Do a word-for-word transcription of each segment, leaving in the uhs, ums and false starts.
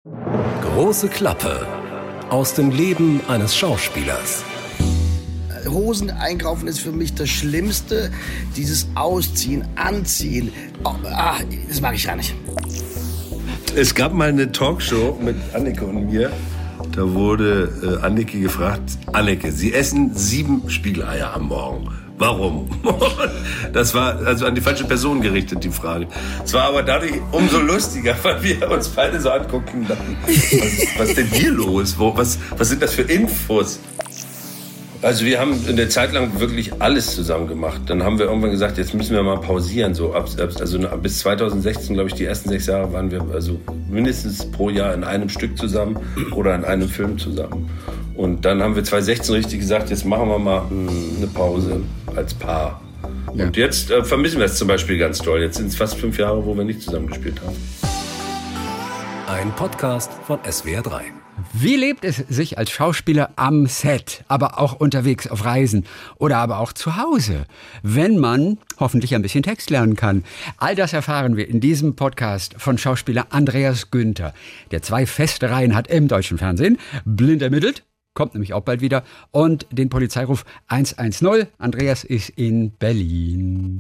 Große Klappe aus dem Leben eines Schauspielers. Hosen einkaufen ist für mich das Schlimmste. Dieses Ausziehen, Anziehen, oh, ah, das mag ich gar nicht. Es gab mal eine Talkshow mit Anneke und mir. Da wurde äh, Anneke gefragt, Anneke, Sie essen sieben Spiegeleier am Morgen. Warum? Das war also an die falsche Person gerichtet, die Frage. Es war aber dadurch umso lustiger, weil wir uns beide so angucken und dachten, was ist, was ist denn hier los? Wo, was, was sind das für Infos? Also wir haben eine Zeit lang wirklich alles zusammen gemacht. Dann haben wir irgendwann gesagt, jetzt müssen wir mal pausieren. So ab, also bis zwanzig sechzehn, glaube ich, die ersten sechs Jahre waren wir also mindestens pro Jahr in einem Stück zusammen oder in einem Film zusammen. Und dann haben wir zwanzig sechzehn richtig gesagt, jetzt machen wir mal eine Pause als Paar. Ja. Und jetzt äh, vermissen wir es zum Beispiel ganz doll. Jetzt sind es fast fünf Jahre, wo wir nicht zusammen gespielt haben. Ein Podcast von S W R drei. Wie lebt es sich als Schauspieler am Set, aber auch unterwegs auf Reisen oder aber auch zu Hause, wenn man hoffentlich ein bisschen Text lernen kann? All das erfahren wir in diesem Podcast von Schauspieler Andreas Günther, der zwei feste Reihen hat im deutschen Fernsehen, blind ermittelt, kommt nämlich auch bald wieder, und den Polizeiruf eins eins null. Andreas ist in Berlin.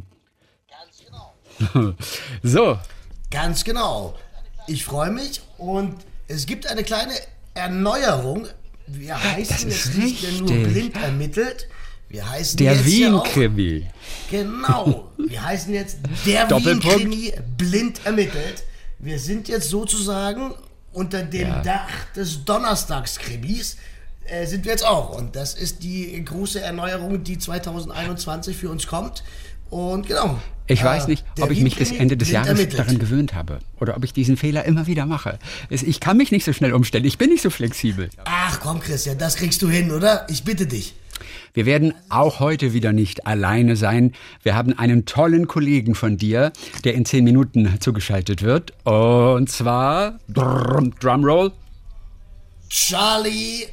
Ganz genau. So. Ganz genau. Ich freue mich und es gibt eine kleine Erneuerung. Wir heißen jetzt nicht mehr nur blind ermittelt. Wir heißen der jetzt Wien-Krimi. Genau. Wir heißen jetzt der Wien-Krimi blind ermittelt. Wir sind jetzt sozusagen unter dem ja. Dach des Donnerstagskrimis. Äh, sind wir jetzt auch. Und das ist die große Erneuerung, die zwanzig einundzwanzig für uns kommt. Und genau. Ich weiß nicht, ob ich mich bis Ende des Jahres ermittelt. daran gewöhnt habe oder ob ich diesen Fehler immer wieder mache. Ich kann mich nicht so schnell umstellen, ich bin nicht so flexibel. Ach komm, Christian, das kriegst du hin, oder? Ich bitte dich. Wir werden auch heute wieder nicht alleine sein. Wir haben einen tollen Kollegen von dir, der in zehn Minuten zugeschaltet wird. Und zwar, Drumroll, Charlie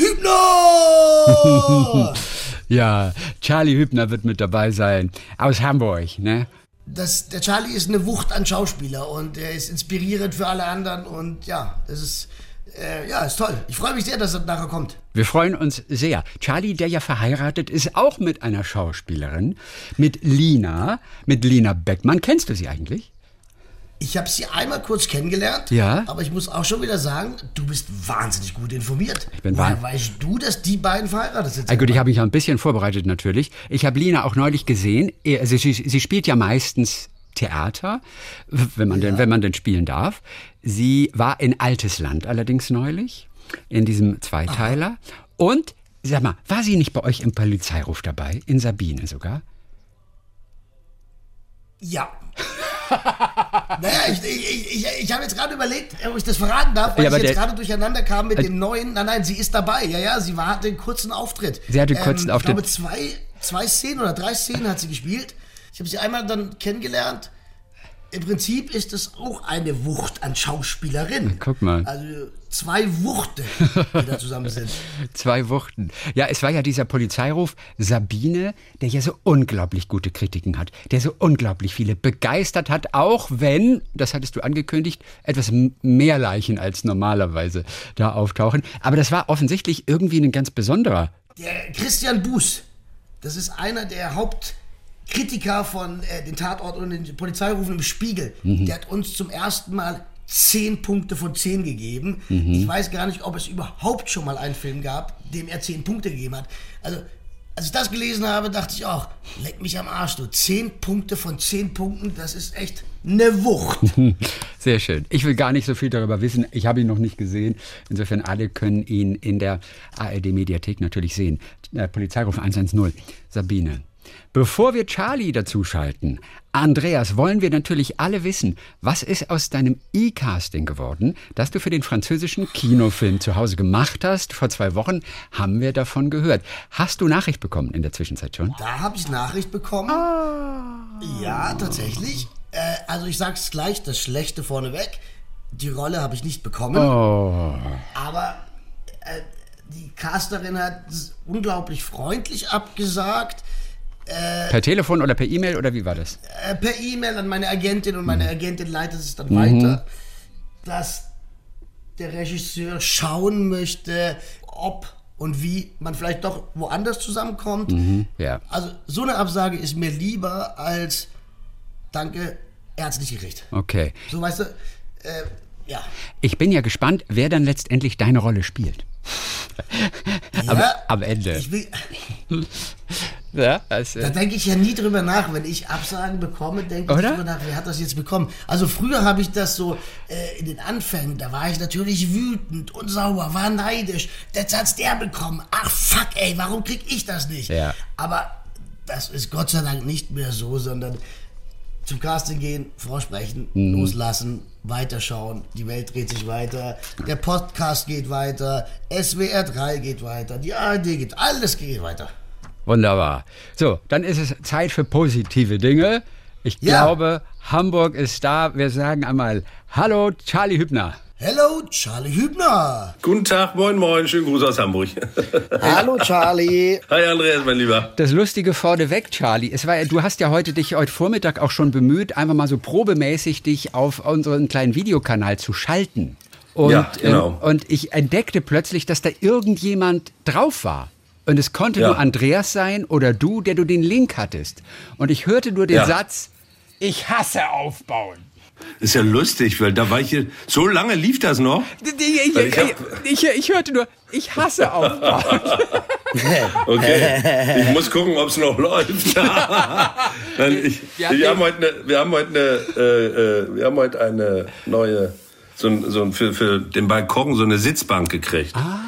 Hübner! Ja, Charlie Hübner wird mit dabei sein. Aus Hamburg, ne? Das, der Charlie ist eine Wucht an Schauspieler und er ist inspirierend für alle anderen und ja, das ist, äh, ja, ist toll. Ich freue mich sehr, dass er nachher kommt. Wir freuen uns sehr. Charlie, der ja verheiratet ist, auch mit einer Schauspielerin, mit Lina, mit Lina Beckmann. Kennst du sie eigentlich? Ich habe sie einmal kurz kennengelernt, ja? Aber ich muss auch schon wieder sagen, du bist wahnsinnig gut informiert. Ich bin Woher weißt du, dass die beiden verheiratet sind? Ah, gut, ich habe mich ein bisschen vorbereitet natürlich. Ich habe Lina auch neulich gesehen. Also sie, sie spielt ja meistens Theater, wenn man, ja. denn, wenn man denn spielen darf. Sie war in Altes Land allerdings neulich, in diesem Zweiteiler. Aha. Und, sag mal, war sie nicht bei euch im Polizeiruf dabei? In Sabine sogar? Ja. Naja, ich, ich, ich, ich habe jetzt gerade überlegt, ob ich das verraten darf, weil ja, ich jetzt gerade durcheinander kam mit äh, dem neuen. Nein, nein, sie ist dabei. Ja, ja, sie war, hatte einen kurzen Auftritt. Sie hatte einen kurzen ähm, Auftritt. Ich glaube, zwei, zwei Szenen oder drei Szenen hat sie gespielt. Ich habe sie einmal dann kennengelernt. Im Prinzip ist es auch eine Wucht an Schauspielerin. Guck mal. Also zwei Wuchten, die da zusammen sind. Zwei Wuchten. Ja, es war ja dieser Polizeiruf Sabine, der ja so unglaublich gute Kritiken hat, der so unglaublich viele begeistert hat, auch wenn, das hattest du angekündigt, etwas mehr Leichen als normalerweise da auftauchen. Aber das war offensichtlich irgendwie ein ganz besonderer. Der Christian Buß, das ist einer der Haupt... Kritiker von äh, den Tatort und den Polizeirufen im Spiegel, mhm. der hat uns zum ersten Mal zehn Punkte von zehn gegeben. Mhm. Ich weiß gar nicht, ob es überhaupt schon mal einen Film gab, dem er zehn Punkte gegeben hat. Also, als ich das gelesen habe, dachte ich auch, leck mich am Arsch, du. zehn Punkte von zehn Punkten, das ist echt eine Wucht. Sehr schön. Ich will gar nicht so viel darüber wissen. Ich habe ihn noch nicht gesehen. Insofern, alle können ihn in der A R D-Mediathek natürlich sehen. Äh, Polizeiruf eins eins null, Sabine. Bevor wir Charlie dazuschalten, Andreas, wollen wir natürlich alle wissen, was ist aus deinem E-Casting geworden, das du für den französischen Kinofilm zu Hause gemacht hast? Vor zwei Wochen haben wir davon gehört. Hast du Nachricht bekommen in der Zwischenzeit schon? Da habe ich Nachricht bekommen. Ah. Ja, tatsächlich. Äh, also ich sag's gleich, das Schlechte vorneweg. Die Rolle habe ich nicht bekommen. Oh. Aber äh, die Casterin hat unglaublich freundlich abgesagt. Äh, per Telefon oder per E-Mail oder wie war das? Äh, per E-Mail an meine Agentin und meine mhm. Agentin leitet es dann mhm. weiter, dass der Regisseur schauen möchte, ob und wie man vielleicht doch woanders zusammenkommt. Mhm, ja. Also so eine Absage ist mir lieber als danke, er hat's nicht gekriegt. Okay. So, weißt du, äh, ja. Ich bin ja gespannt, wer dann letztendlich deine Rolle spielt. Ja, am, am Ende. Ich will, ja, also, da denke ich ja nie drüber nach. Wenn ich Absagen bekomme, denke ich Oder? drüber nach, wer hat das jetzt bekommen. Also früher habe ich das so äh, in den Anfängen, da war ich natürlich wütend und sauer, war neidisch. Jetzt hat's der bekommen. Ach fuck ey, warum krieg ich das nicht? Ja. Aber das ist Gott sei Dank nicht mehr so, sondern zum Casting gehen, vorsprechen, Mhm. loslassen, weiterschauen. Die Welt dreht sich weiter, der Podcast geht weiter, S W R drei geht weiter, die A R D geht, alles geht weiter. Wunderbar. So, dann ist es Zeit für positive Dinge. Ich Ja. glaube, Hamburg ist da. Wir sagen einmal Hallo, Charlie Hübner. Hello, Charlie Hübner. Guten Tag, moin, moin, schönen Gruß aus Hamburg. Hallo, Charlie. Hi Andreas, mein Lieber. Das Lustige vorneweg, Charlie. Es war, du hast ja heute dich heute Vormittag auch schon bemüht, einfach mal so probemäßig dich auf unseren kleinen Videokanal zu schalten. Und, Ja, genau. ähm, und ich entdeckte plötzlich, dass da irgendjemand drauf war. Und es konnte Ja. nur Andreas sein oder du, der du den Link hattest. Und ich hörte nur den Ja. Satz, ich hasse Aufbauen. Ist ja lustig, weil da war ich hier, so lange lief das noch. Ich, ich, Weil ich hab- ich, ich, ich hörte nur, ich hasse Aufbauen. Okay, ich muss gucken, ob es noch läuft. Nein, ich, Wir haben wir, haben heute eine, wir haben heute eine, äh, äh, wir haben heute eine neue, so ein, so ein, für, für den Balkon so eine Sitzbank gekriegt. Ah.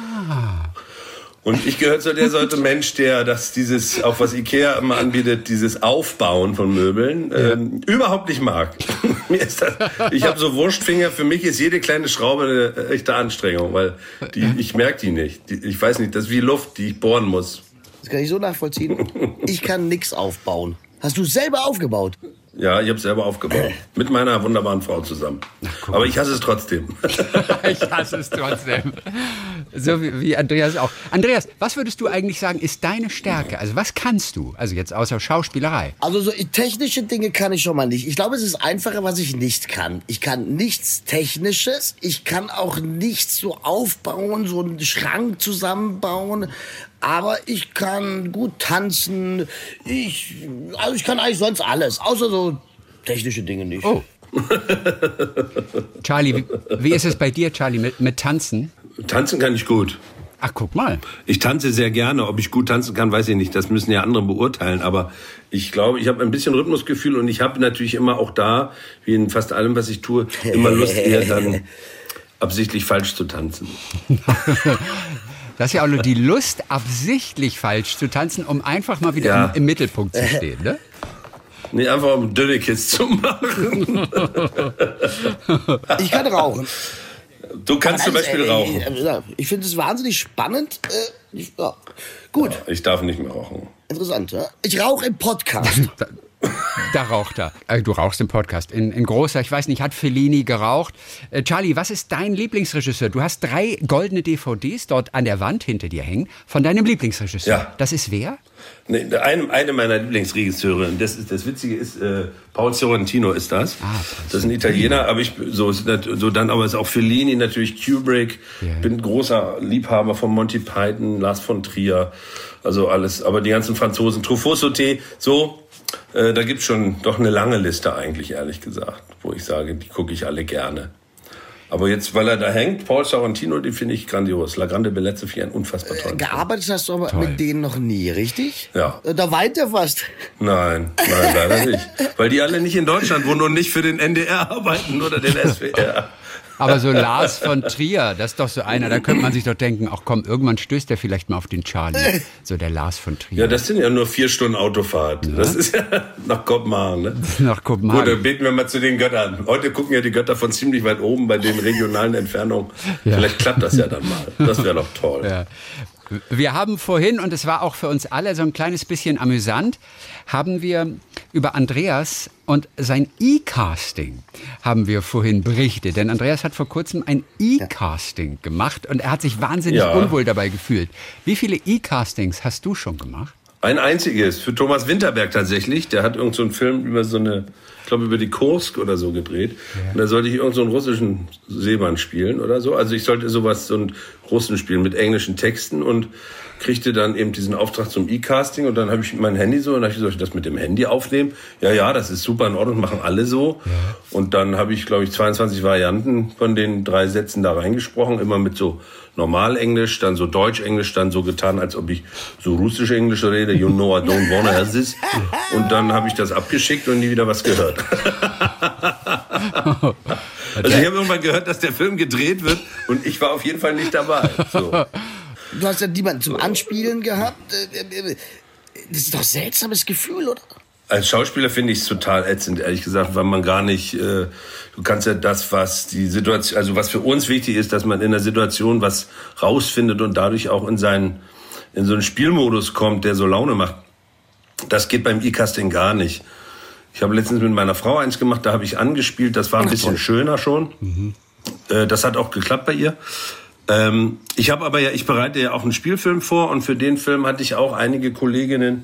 Und ich gehöre zu der Sorte Mensch, der das dieses, auch was Ikea immer anbietet, dieses Aufbauen von Möbeln, ähm, überhaupt nicht mag. Mir ist das, ich habe so Wurstfinger, für mich ist jede kleine Schraube eine echte Anstrengung, weil die, ich merke die nicht. Die, ich weiß nicht, das ist wie Luft, die ich bohren muss. Das kann ich so nachvollziehen. Ich kann nix aufbauen. Hast du selber aufgebaut? Ja, ich habe selber aufgebaut. Mit meiner wunderbaren Frau zusammen. Aber ich hasse es trotzdem. Ich hasse es trotzdem. So wie, wie Andreas auch. Andreas, was würdest du eigentlich sagen, ist deine Stärke? Also was kannst du? Also jetzt außer Schauspielerei. Also so technische Dinge kann ich schon mal nicht. Ich glaube, es ist einfacher, was ich nicht kann. Ich kann nichts Technisches. Ich kann auch nichts so aufbauen, so einen Schrank zusammenbauen. Aber ich kann gut tanzen. Ich, also ich kann eigentlich sonst alles. Außer so technische Dinge nicht. Oh. Charlie, wie, wie ist es bei dir, Charlie, mit, mit Tanzen? Tanzen kann ich gut. Ach, guck mal. Ich tanze sehr gerne. Ob ich gut tanzen kann, weiß ich nicht. Das müssen ja andere beurteilen. Aber ich glaube, ich habe ein bisschen Rhythmusgefühl und ich habe natürlich immer auch da, wie in fast allem, was ich tue, immer Lust, eher dann absichtlich falsch zu tanzen. Das ist ja auch nur die Lust, absichtlich falsch zu tanzen, um einfach mal wieder Ja. im, im Mittelpunkt zu stehen, ne? Nee, einfach um Dönnekiss zu machen. Ich kann rauchen. Du kannst zum Beispiel Also, rauchen. äh, Ich finde es wahnsinnig spannend. Äh, ich, ja. Gut, Ich darf nicht mehr rauchen. interessant. Ja? Ich rauche im Podcast. Da, da raucht er. Äh, du rauchst im Podcast. In, in großer, ich weiß nicht, hat Fellini geraucht. Äh, Charlie, was ist dein Lieblingsregisseur? Du hast drei goldene D V Ds dort an der Wand hinter dir hängen von deinem Lieblingsregisseur. Ja. Das ist wer? Nee, eine, eine meiner Lieblingsregisseure, das, ist, das Witzige ist, äh, Paul Sorrentino ist das. Ah, das ist ein Italiener, aber ich, so, ist nat- so dann, aber ist auch Fellini, natürlich Kubrick. Ja. Bin großer Liebhaber von Monty Python, Lars von Trier, also alles, aber die ganzen Franzosen, Truffaut-Sauté, so, äh, da gibt's schon doch eine lange Liste eigentlich, ehrlich gesagt, wo ich sage, die gucke ich alle gerne. Aber jetzt, weil er da hängt, Paul Sorrentino, die finde ich grandios. La Grande Bellezza finde ich einen unfassbar tollen Film. Gearbeitet hast du aber Toll. mit denen noch nie, richtig? Ja. Äh, Da weint er fast. Nein, nein, leider nicht. Weil die alle nicht in Deutschland wohnen und nicht für den N D R arbeiten oder den S W R. Aber so Lars von Trier, das ist doch so einer, da könnte man sich doch denken, ach komm, irgendwann stößt der vielleicht mal auf den Charlie. So der Lars von Trier. Ja, das sind ja nur vier Stunden Autofahrt. Das ist ja nach Kopenhagen, ne? Nach Kopenhagen. Gut, dann beten wir mal zu den Göttern. Heute gucken ja die Götter von ziemlich weit oben bei den regionalen Entfernungen. Ja. Vielleicht klappt das ja dann mal. Das wäre doch toll. Ja. Wir haben vorhin, und es war auch für uns alle so ein kleines bisschen amüsant, haben wir über Andreas und sein E-Casting haben wir vorhin berichtet. Denn Andreas hat vor kurzem ein E-Casting gemacht und er hat sich wahnsinnig Ja. unwohl dabei gefühlt. Wie viele E-Castings hast du schon gemacht? Ein einziges, für Thomas Winterberg tatsächlich. Der hat irgend so einen Film über so eine glaube über die Kursk oder so gedreht. Ja. Und da sollte ich irgend so einen russischen Seemann spielen oder so. Also ich sollte sowas, so einen Russen spielen mit englischen Texten und kriegte dann eben diesen Auftrag zum E-Casting und dann habe ich mein Handy so und dann habe ich gesagt, soll ich das mit dem Handy aufnehmen? Ja, ja, das ist super in Ordnung, machen alle so. Ja. Und dann habe ich, glaube ich, zweiundzwanzig Varianten von den drei Sätzen da reingesprochen, immer mit so Normal-Englisch, dann so Deutsch-Englisch, dann so getan, als ob ich so Russisch-Englisch rede, you know I don't wanna have this. Und dann habe ich das abgeschickt und nie wieder was gehört. Also ich habe irgendwann gehört, dass der Film gedreht wird und ich war auf jeden Fall nicht dabei. So. Du hast ja niemanden zum Anspielen gehabt. Das ist doch ein seltsames Gefühl, oder? Als Schauspieler finde ich es total ätzend, ehrlich gesagt, weil man gar nicht, äh, du kannst ja das, was die Situation, also was für uns wichtig ist, dass man in der Situation was rausfindet und dadurch auch in seinen, in so einen Spielmodus kommt, der so Laune macht. Das geht beim E-Casting gar nicht. Ich habe letztens mit meiner Frau eins gemacht, da habe ich angespielt, das war ein bisschen schöner schon. Mhm. Äh, das hat auch geklappt bei ihr. Ähm, ich habe aber ja, ich bereite ja auch einen Spielfilm vor und für den Film hatte ich auch einige Kolleginnen,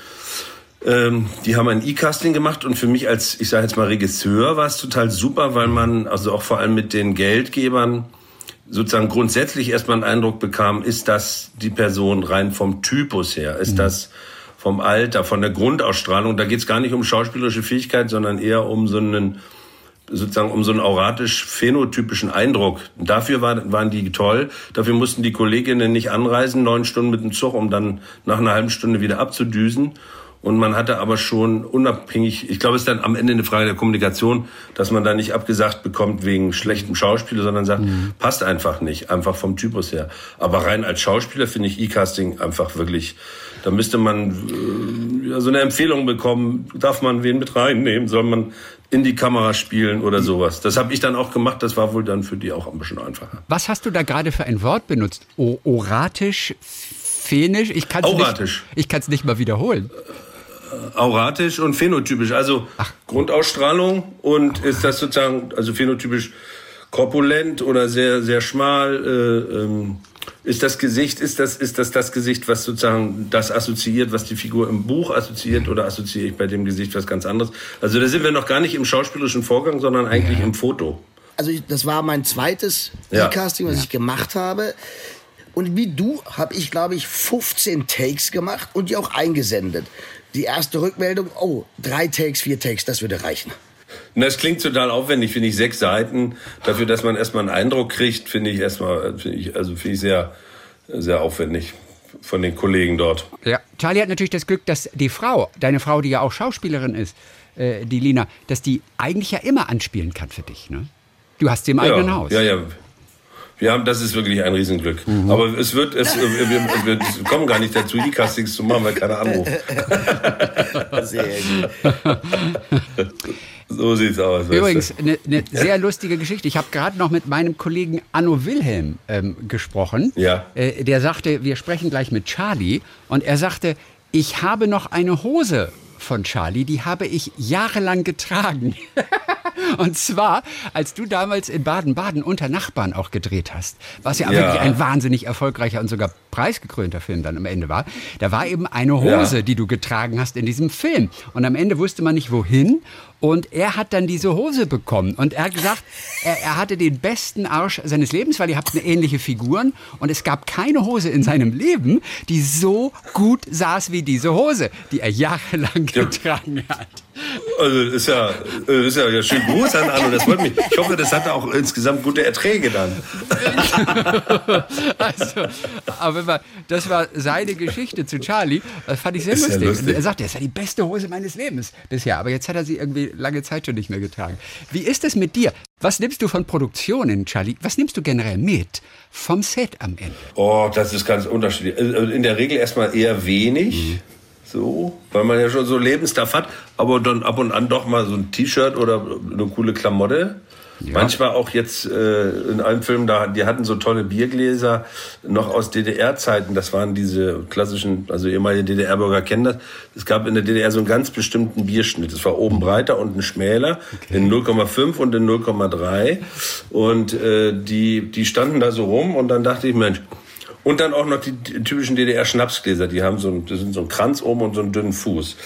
ähm, die haben ein E-Casting gemacht und für mich als, ich sage jetzt mal Regisseur, war es total super, weil man, also auch vor allem mit den Geldgebern, sozusagen grundsätzlich erstmal einen Eindruck bekam, ist das die Person rein vom Typus her, ist mhm. das vom Alter, von der Grundausstrahlung, da geht es gar nicht um schauspielerische Fähigkeit, sondern eher um so einen, sozusagen um so einen auratisch-phänotypischen Eindruck. Dafür war, waren die toll. Dafür mussten die Kolleginnen nicht anreisen, neun Stunden mit dem Zug, um dann nach einer halben Stunde wieder abzudüsen. Und man hatte aber schon unabhängig, ich glaube, es ist dann am Ende eine Frage der Kommunikation, dass man da nicht abgesagt bekommt wegen schlechtem Schauspiel, sondern sagt, mhm. passt einfach nicht, einfach vom Typus her. Aber rein als Schauspieler finde ich E-Casting einfach wirklich, da müsste man äh, ja, so eine Empfehlung bekommen, darf man wen mit reinnehmen, soll man in die Kamera spielen oder sowas. Das habe ich dann auch gemacht, das war wohl dann für die auch ein bisschen einfacher. Was hast du da gerade für ein Wort benutzt? O- oratisch, phänisch? Ich kann es nicht, nicht mal wiederholen. Auratisch und phänotypisch, also Ach. Grundausstrahlung und ist das sozusagen, also phänotypisch korpulent oder sehr, sehr schmal, äh, ähm, ist das Gesicht, ist das, ist das das Gesicht, was sozusagen das assoziiert, was die Figur im Buch assoziiert oder assoziiere ich bei dem Gesicht was ganz anderes? Also da sind wir noch gar nicht im schauspielerischen Vorgang, sondern eigentlich ja. im Foto. Also das war mein zweites ja. E-Casting, was ja. ich gemacht habe. Und wie du habe ich, glaube ich, fünfzehn Takes gemacht und die auch eingesendet. Die erste Rückmeldung, oh, drei Takes, vier Takes, das würde reichen. Das klingt total aufwendig, finde ich, sechs Seiten. Dafür, dass man erstmal einen Eindruck kriegt, finde ich erstmal, finde ich, also finde ich sehr, sehr aufwendig von den Kollegen dort. Ja, Charlie hat natürlich das Glück, dass die Frau, deine Frau, die ja auch Schauspielerin ist, äh, die Lina, dass die eigentlich ja immer anspielen kann für dich, ne? Du hast sie im eigenen ja, Haus. Ja, ja. Wir haben, das ist wirklich ein Riesenglück. Mhm. Aber es wird, es, wir, wir, wir kommen gar nicht dazu, E-Castings zu machen, weil keiner anruft. Sehr gut. So sieht's aus. Übrigens, eine ne sehr lustige Geschichte. Ich habe gerade noch mit meinem Kollegen Anno Wilhelm ähm, gesprochen. Ja. Äh, der sagte, wir sprechen gleich mit Charlie. Und er sagte, ich habe noch eine Hose von Charlie, die habe ich jahrelang getragen. Und zwar, als du damals in Baden-Baden unter Nachbarn auch gedreht hast, was ja, ja wirklich ein wahnsinnig erfolgreicher und sogar preisgekrönter Film dann am Ende war, da war eben eine Hose, ja. die du getragen hast in diesem Film. Und am Ende wusste man nicht, wohin. Und er hat dann diese Hose bekommen. Und er hat gesagt, er, er hatte den besten Arsch seines Lebens, weil ihr habt eine ähnliche Figuren. Und es gab keine Hose in seinem Leben, die so gut saß wie diese Hose, die er jahrelang ja. getragen hat. Also ist ja, ist ja, ja schön Gruß an Anno, das freut mich. Ich hoffe, das hatte auch insgesamt gute Erträge dann. Also, aber das war seine Geschichte zu Charlie. Das fand ich sehr lustig. Ja lustig. Er sagte, das war die beste Hose meines Lebens bisher. Aber jetzt hat er sie irgendwie lange Zeit schon nicht mehr getragen. Wie ist es mit dir? Was nimmst du von Produktionen, Charlie? Was nimmst du generell mit vom Set am Ende? Oh, das ist ganz unterschiedlich. In der Regel erstmal eher wenig. Mhm. So, weil man ja schon so Lebensstuff hat, aber dann ab und an doch mal so ein T-Shirt oder eine coole Klamotte. Ja. Manchmal auch jetzt äh, in einem Film, da, die hatten so tolle Biergläser noch aus D D R-Zeiten. Das waren diese klassischen, also ehemalige D D R-Bürger kennen das. Es gab in der D D R so einen ganz bestimmten Bierschnitt. Das war oben breiter, unten schmäler, okay. in null Komma fünf und in null Komma drei. Und äh, die, die standen da so rum und dann dachte ich, Mensch, und dann auch noch die, die typischen D D R-Schnapsgläser, die haben so ein, das sind so ein Kranz oben und so einen dünnen Fuß.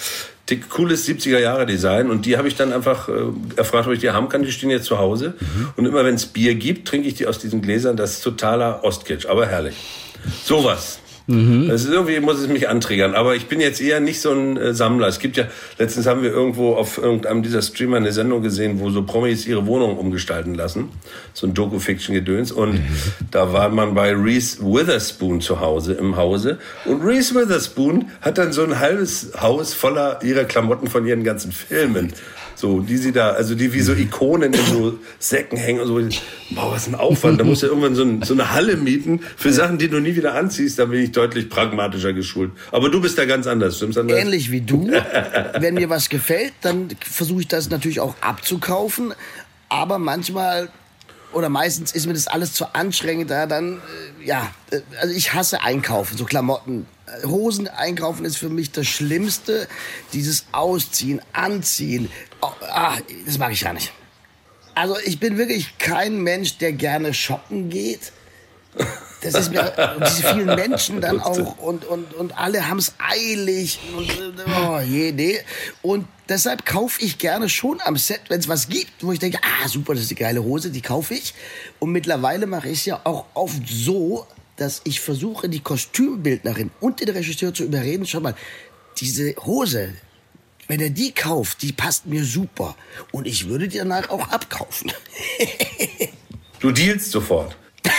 dick, cooles siebziger-Jahre-Design. Und die habe ich dann einfach äh, erfragt, ob ich die haben kann. Die stehen jetzt zu Hause. Mhm. Und immer wenn es Bier gibt, trinke ich die aus diesen Gläsern. Das ist totaler Ostkitsch, aber herrlich. Sowas. Mhm. Das ist, irgendwie muss es mich antriggern. Aber ich bin jetzt eher nicht so ein äh, Sammler. Es gibt ja, letztens haben wir irgendwo auf irgendeinem dieser Streamer eine Sendung gesehen, wo so Promis ihre Wohnung umgestalten lassen. So ein Doku-Fiction-Gedöns. Und mhm. da war man bei Reese Witherspoon zu Hause, im Hause. Und Reese Witherspoon hat dann so ein halbes Haus voller ihrer Klamotten von ihren ganzen Filmen. So, die sie da, also die wie so Ikonen in so Säcken hängen und so. Boah, was ein Aufwand. Da musst du irgendwann so, ein, so eine Halle mieten für Sachen, die du nie wieder anziehst. Da bin ich deutlich pragmatischer geschult. Aber du bist da ganz anders, stimmt's? Anders? Ähnlich wie du. Wenn mir was gefällt, dann versuche ich das natürlich auch abzukaufen. Aber manchmal oder meistens ist mir das alles zu anstrengend. Da dann, äh, ja, äh, also ich hasse Einkaufen, so Klamotten. Hosen einkaufen ist für mich das Schlimmste. Dieses Ausziehen, Anziehen, oh, ah, das mag ich gar nicht. Also ich bin wirklich kein Mensch, der gerne shoppen geht. Das ist mir, diese vielen Menschen dann auch und, und, und alle haben es eilig und oh je, nee. Und deshalb kaufe ich gerne schon am Set, wenn es was gibt, wo ich denke, ah super, das ist eine geile Hose, die kaufe ich. Und mittlerweile mache ich es ja auch oft so, dass ich versuche, die Kostümbildnerin und den Regisseur zu überreden, schau mal, diese Hose, wenn er die kauft, die passt mir super. Und ich würde die danach auch abkaufen. Du dealst sofort.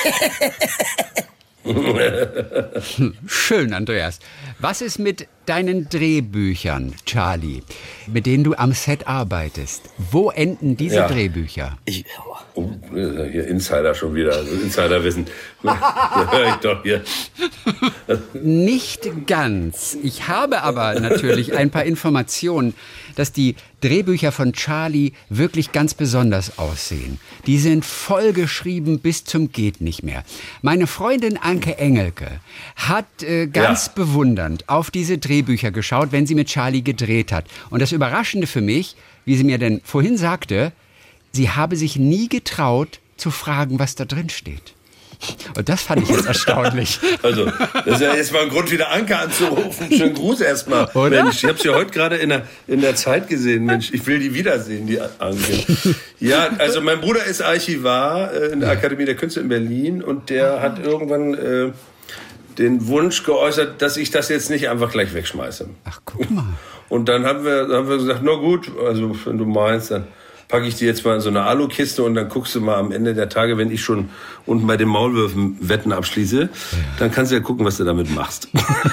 Schön, Andreas. Was ist mit deinen Drehbüchern, Charlie, mit denen du am Set arbeitest? Wo enden diese ja. Drehbücher? Ich, oh, hier Insider schon wieder, also Insiderwissen. Da höre ich doch hier. Nicht ganz. Ich habe aber natürlich ein paar Informationen, dass die Drehbücher von Charlie wirklich ganz besonders aussehen. Die sind vollgeschrieben bis zum geht nicht mehr. Meine Freundin Anke Engelke hat äh, ganz ja. bewundernd auf diese Drehbücher geschaut, wenn sie mit Charlie gedreht hat. Und das Überraschende für mich, wie sie mir denn vorhin sagte, sie habe sich nie getraut zu fragen, was da drin steht. Und das fand ich jetzt erstaunlich. Also, das ist ja jetzt mal ein Grund, wieder Anke anzurufen. Schönen Gruß erstmal. Oder? Mensch, ich habe sie ja heute gerade in der, in der Zeit gesehen. Mensch, ich will die wiedersehen, die Anke. Ja, also mein Bruder ist Archivar äh, in der Akademie der Künste in Berlin und der hat irgendwann äh, den Wunsch geäußert, dass ich das jetzt nicht einfach gleich wegschmeiße. Ach, guck mal. Und dann haben wir, haben wir gesagt, na gut, also wenn du meinst, dann packe ich die jetzt mal in so eine Alukiste und dann guckst du mal am Ende der Tage, wenn ich schon unten bei den Maulwürfen Wetten abschließe, ja. dann kannst du ja gucken, was du damit machst.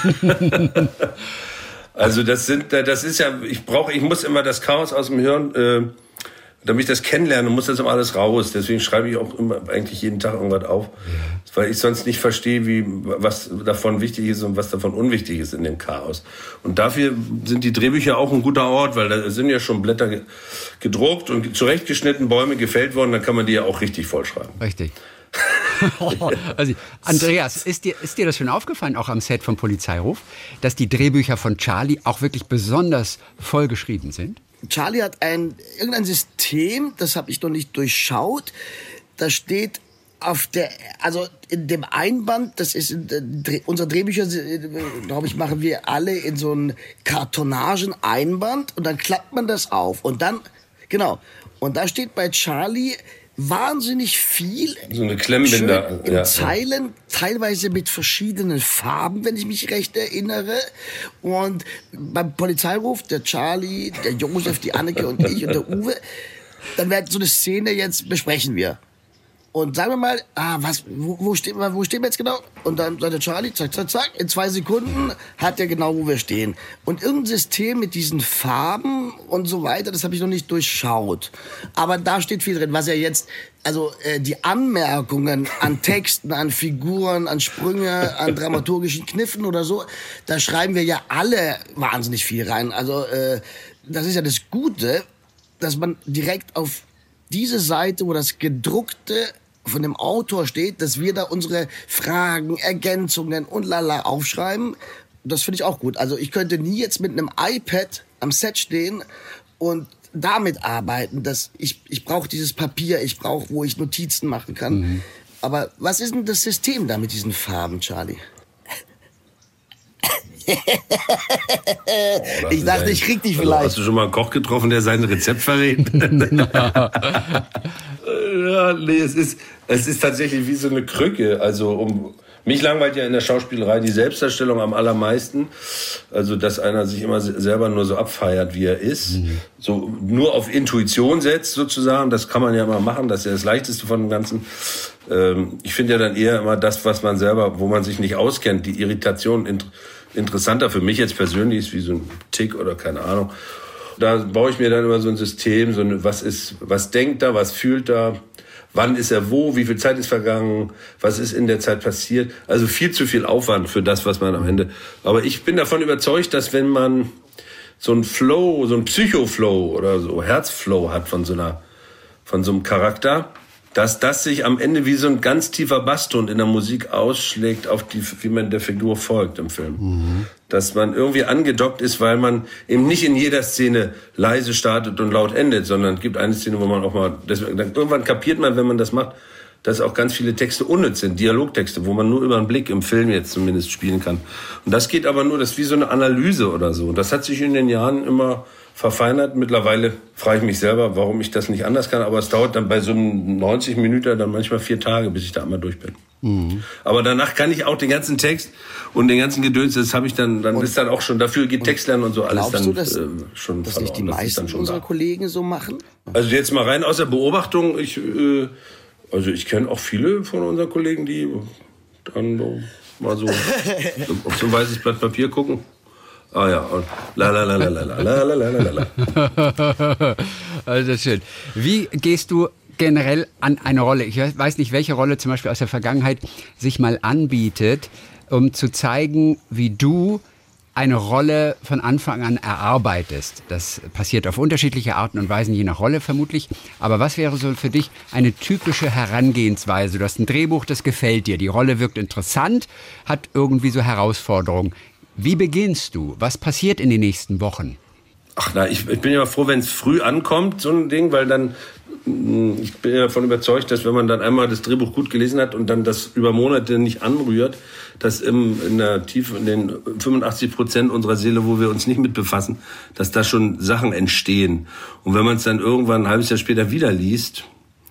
Also das sind, das ist ja, ich brauche, ich muss immer das Chaos aus dem Hirn, äh, damit ich das kennenlerne, muss das immer alles raus. Deswegen schreibe ich auch immer eigentlich jeden Tag irgendwas auf, ja. weil ich sonst nicht verstehe, wie was davon wichtig ist und was davon unwichtig ist in dem Chaos. Und dafür sind die Drehbücher auch ein guter Ort, weil da sind ja schon Blätter gedruckt und zurechtgeschnitten, Bäume gefällt worden, dann kann man die ja auch richtig vollschreiben. Richtig. Also, Andreas, ist dir, ist dir das schon aufgefallen, auch am Set von Polizeiruf, dass die Drehbücher von Charlie auch wirklich besonders voll geschrieben sind? Charlie hat ein irgendein System, das habe ich noch nicht durchschaut. Da steht auf der, also in dem Einband, das ist in, unsere Drehbücher, glaube ich, machen wir alle in so ein Kartonagen-Einband und dann klappt man das auf und dann, genau, und da steht bei Charlie wahnsinnig viel. So eine Klemmbinder. In ja, Zeilen, ja. teilweise mit verschiedenen Farben, wenn ich mich recht erinnere. Und beim Polizeiruf, der Charlie, der Josef, die Anneke und ich und der Uwe, dann wird so eine Szene jetzt besprechen wir. Und sagen wir mal, ah, was, wo, wo, stehen, wo stehen wir jetzt genau? Und dann sagt der Charlie, zack, zack, zack, in zwei Sekunden hat er genau, wo wir stehen. Und irgendein System mit diesen Farben und so weiter, das habe ich noch nicht durchschaut. Aber da steht viel drin, was er jetzt, also äh, die Anmerkungen an Texten, an Figuren, an Sprünge, an dramaturgischen Kniffen oder so, da schreiben wir ja alle wahnsinnig viel rein. Also äh, das ist ja das Gute, dass man direkt auf diese Seite, wo das Gedruckte von dem Autor steht, dass wir da unsere Fragen, Ergänzungen und lala aufschreiben. Das finde ich auch gut. Also ich könnte nie jetzt mit einem iPad am Set stehen und damit arbeiten. Dass ich ich brauche dieses Papier, ich brauche, wo ich Notizen machen kann. Mhm. Aber was ist denn das System da mit diesen Farben, Charlie? Oh, ich dachte, ich krieg dich also, vielleicht. Hast du schon mal einen Koch getroffen, der sein Rezept verrät? Ja, nee, es ist, es ist tatsächlich wie so eine Krücke. Also um, mich langweilt ja in der Schauspielerei die Selbstdarstellung am allermeisten. Also, dass einer sich immer selber nur so abfeiert, wie er ist. Mhm. So nur auf Intuition setzt sozusagen. Das kann man ja immer machen. Das ist ja das Leichteste von dem Ganzen. Ähm, ich finde ja dann eher immer das, was man selber, wo man sich nicht auskennt, die Irritation int- interessanter für mich jetzt persönlich ist, wie so ein Tick oder keine Ahnung. Da baue ich mir dann immer so ein System, so eine, was ist, was denkt er, was fühlt er, wann ist er wo, wie viel Zeit ist vergangen, was ist in der Zeit passiert. Also viel zu viel Aufwand für das, was man am Ende. Aber ich bin davon überzeugt, dass wenn man so ein Flow, so ein Psychoflow oder so Herzflow hat von so einer, von so einem Charakter, dass das sich am Ende wie so ein ganz tiefer Basston in der Musik ausschlägt auf die, wie man der Figur folgt im Film. Mhm. Dass man irgendwie angedockt ist, weil man eben nicht in jeder Szene leise startet und laut endet, sondern es gibt eine Szene, wo man auch mal, deswegen, dann irgendwann kapiert man, wenn man das macht, dass auch ganz viele Texte unnütz sind, Dialogtexte, wo man nur über einen Blick im Film jetzt zumindest spielen kann. Und das geht aber nur, das ist wie so eine Analyse oder so. Das hat sich in den Jahren immer verfeinert. Mittlerweile frage ich mich selber, warum ich das nicht anders kann. Aber es dauert dann bei so einem neunzig Minuten dann manchmal vier Tage, bis ich da einmal durch bin. Mhm. Aber danach kann ich auch den ganzen Text und den ganzen Gedöns, das habe ich dann, dann und, ist dann auch schon, dafür geht Textlernen und so alles dann du, dass, äh, schon dass verloren. nicht die das meisten dann schon unserer da. Kollegen so machen? Also jetzt mal rein aus der Beobachtung, ich, äh, also ich kenne auch viele von unseren Kollegen, die dann so, mal so auf so ein weißes Blatt Papier gucken. Ah ja, und la la la la la la la la la la. Also das ist schön. Wie gehst du generell an eine Rolle? Ich weiß nicht, welche Rolle zum Beispiel aus der Vergangenheit sich mal anbietet, um zu zeigen, wie du eine Rolle von Anfang an erarbeitest. Das passiert auf unterschiedliche Arten und Weisen, je nach Rolle vermutlich. Aber was wäre so für dich eine typische Herangehensweise? Du hast ein Drehbuch, das gefällt dir. Die Rolle wirkt interessant, hat irgendwie so Herausforderungen. Wie beginnst du? Was passiert in den nächsten Wochen? Ach na, ich, ich bin ja froh, wenn es früh ankommt, so ein Ding, weil dann, ich bin ja davon überzeugt, dass wenn man dann einmal das Drehbuch gut gelesen hat und dann das über Monate nicht anrührt, dass im, in der Tiefe, in den fünfundachtzig Prozent unserer Seele, wo wir uns nicht mit befassen, dass da schon Sachen entstehen. Und wenn man es dann irgendwann ein halbes Jahr später wieder liest,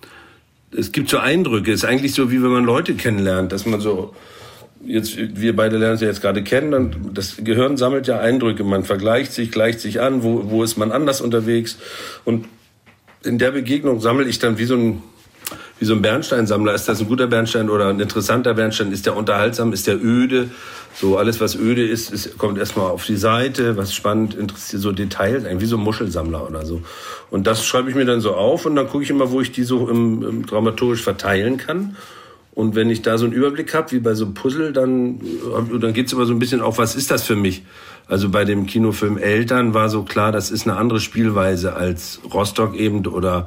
es gibt so Eindrücke, es ist eigentlich so, wie wenn man Leute kennenlernt, dass man so, jetzt, wir beide lernen es ja jetzt gerade kennen, dann, das Gehirn sammelt ja Eindrücke, man vergleicht sich, gleicht sich an, wo, wo ist man anders unterwegs, und in der Begegnung sammle ich dann wie so ein, wie so ein Bernsteinsammler. Ist das ein guter Bernstein oder ein interessanter Bernstein? Ist der unterhaltsam? Ist der öde? So alles, was öde ist, ist kommt erstmal auf die Seite. Was spannend, interessiert, so Details, wie so ein Muschelsammler oder so. Und das schreibe ich mir dann so auf und dann gucke ich immer, wo ich die so im, im dramaturgisch verteilen kann. Und wenn ich da so einen Überblick habe, wie bei so einem Puzzle, dann, dann geht's immer so ein bisschen auf, was ist das für mich? Also bei dem Kinofilm Eltern war so klar, das ist eine andere Spielweise als Rostock eben oder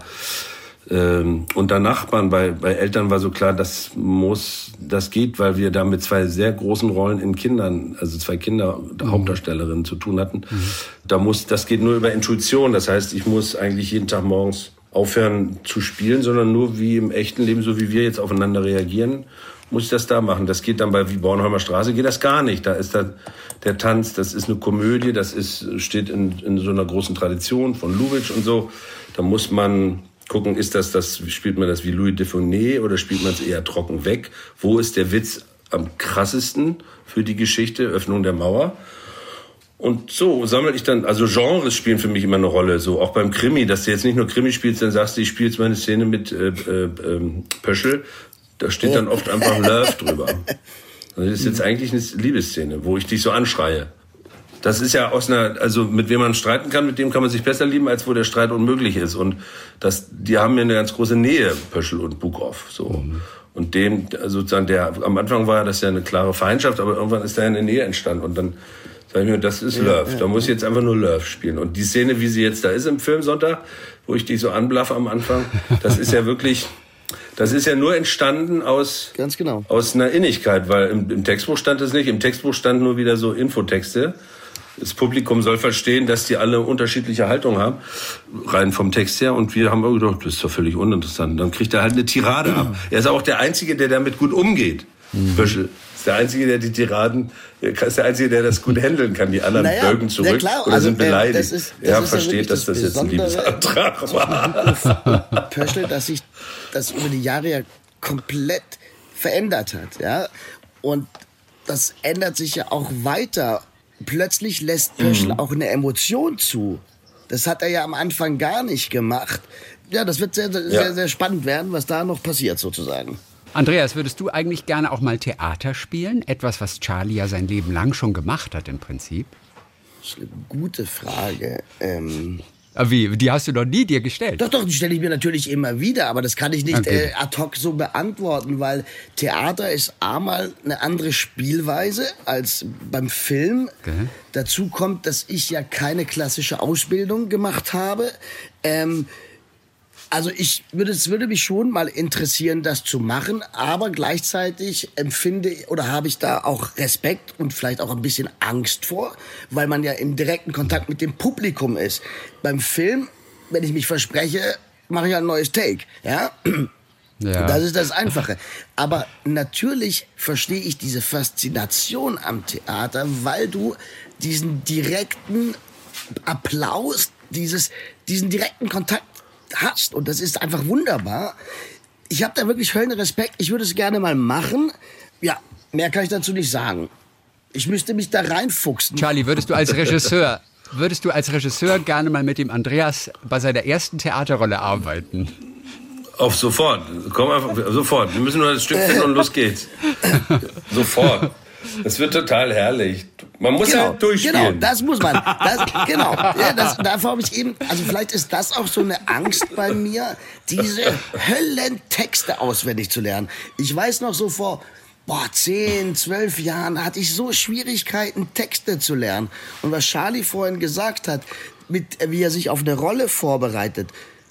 ähm, unter Nachbarn. Bei, bei Eltern war so klar, das muss, das geht, weil wir da mit zwei sehr großen Rollen in Kindern, also zwei Kinder, mhm. Hauptdarstellerinnen zu tun hatten. Mhm. Da muss, das geht nur über Intuition. Das heißt, ich muss eigentlich jeden Tag morgens aufhören zu spielen, sondern nur wie im echten Leben, so wie wir jetzt aufeinander reagieren, muss ich das da machen. Das geht dann bei wie Bornholmer Straße, geht das gar nicht. Da ist da der Tanz, das ist eine Komödie, das ist, steht in, in so einer großen Tradition von Lubitsch und so. Da muss man gucken, ist das, das, spielt man das wie Louis de Funès oder spielt man es eher trocken weg? Wo ist der Witz am krassesten für die Geschichte, Öffnung der Mauer? Und so sammle ich dann, also Genres spielen für mich immer eine Rolle, so auch beim Krimi, dass du jetzt nicht nur Krimi spielst, dann sagst du, ich spiele jetzt meine Szene mit äh, äh, Pöschel, da steht dann oft einfach Love drüber. Also das ist jetzt eigentlich eine Liebesszene, wo ich dich so anschreie. Das ist ja aus einer, also mit wem man streiten kann, mit dem kann man sich besser lieben, als wo der Streit unmöglich ist. Und das, die haben ja eine ganz große Nähe, Pöschel und Bukow, so. Mhm. Und dem, also sozusagen der, am Anfang war das ja eine klare Feindschaft, aber irgendwann ist da eine Nähe entstanden und dann sag ich mir, das ist Love. Ja, ja, da muss ich jetzt einfach nur Love spielen. Und die Szene, wie sie jetzt da ist im Film Sonntag, wo ich dich so anblaffe am Anfang, das ist ja wirklich, das ist ja nur entstanden aus, ganz genau, aus einer Innigkeit, weil im, im Textbuch stand es nicht. Im Textbuch stand nur wieder so Infotexte. Das Publikum soll verstehen, dass die alle unterschiedliche Haltung haben, rein vom Text her. Und wir haben gedacht, das ist doch völlig uninteressant. Dann kriegt er halt eine Tirade ab. Er ist auch der Einzige, der damit gut umgeht. Mhm. Pöschel ist der Einzige, der die Tiraden, ist der Einzige, der das gut handeln kann. Die anderen naja, bölgen zurück klar, oder also, sind beleidigt. Das ist, das er versteht, ja dass das, das jetzt ein Liebesantrag war. Pöschel, dass sich das über die Jahre ja komplett verändert hat. Ja? Und das ändert sich ja auch weiter. Plötzlich lässt Pöschel mhm. auch eine Emotion zu. Das hat er ja am Anfang gar nicht gemacht. Ja, das wird sehr, sehr, ja. sehr, sehr spannend werden, was da noch passiert sozusagen. Andreas, würdest du eigentlich gerne auch mal Theater spielen? Etwas, was Charlie ja sein Leben lang schon gemacht hat im Prinzip. Das ist eine gute Frage. Ähm Wie? Die hast du noch nie dir gestellt? Doch, doch, die stelle ich mir natürlich immer wieder, aber das kann ich nicht okay. äh, ad hoc so beantworten, weil Theater ist einmal eine andere Spielweise als beim Film. Okay. Dazu kommt, dass ich ja keine klassische Ausbildung gemacht habe. Ähm, Also ich würde, es würde mich schon mal interessieren, das zu machen, aber gleichzeitig empfinde oder habe ich da auch Respekt und vielleicht auch ein bisschen Angst vor, weil man ja im direkten Kontakt mit dem Publikum ist. Beim Film, wenn ich mich verspreche, mache ich ein neues Take, ja? Ja. Das ist das Einfache. Aber natürlich verstehe ich diese Faszination am Theater, weil du diesen direkten Applaus, dieses, diesen direkten Kontakt hast. Und das ist einfach wunderbar. Ich habe da wirklich Höllenrespekt. Ich würde es gerne mal machen. Ja, mehr kann ich dazu nicht sagen. Ich müsste mich da reinfuchsen. Charlie, würdest du als Regisseur, würdest du als Regisseur gerne mal mit dem Andreas bei seiner ersten Theaterrolle arbeiten? Auf sofort. Komm einfach, sofort. Wir müssen nur das Stück finden und los geht's. Sofort. Das wird total herrlich. Man muss genau, ja durchspielen. Genau, das muss man. Das, genau. Ja, das, davor habe ich eben, also vielleicht ist das auch so eine Angst bei mir, diese Höllentexte auswendig zu lernen. Ich weiß noch so vor boah, zehn, zwölf Jahren hatte ich so Schwierigkeiten, Texte zu lernen. Und was Charlie vorhin gesagt hat, mit, wie er sich auf eine Rolle vorbereitet,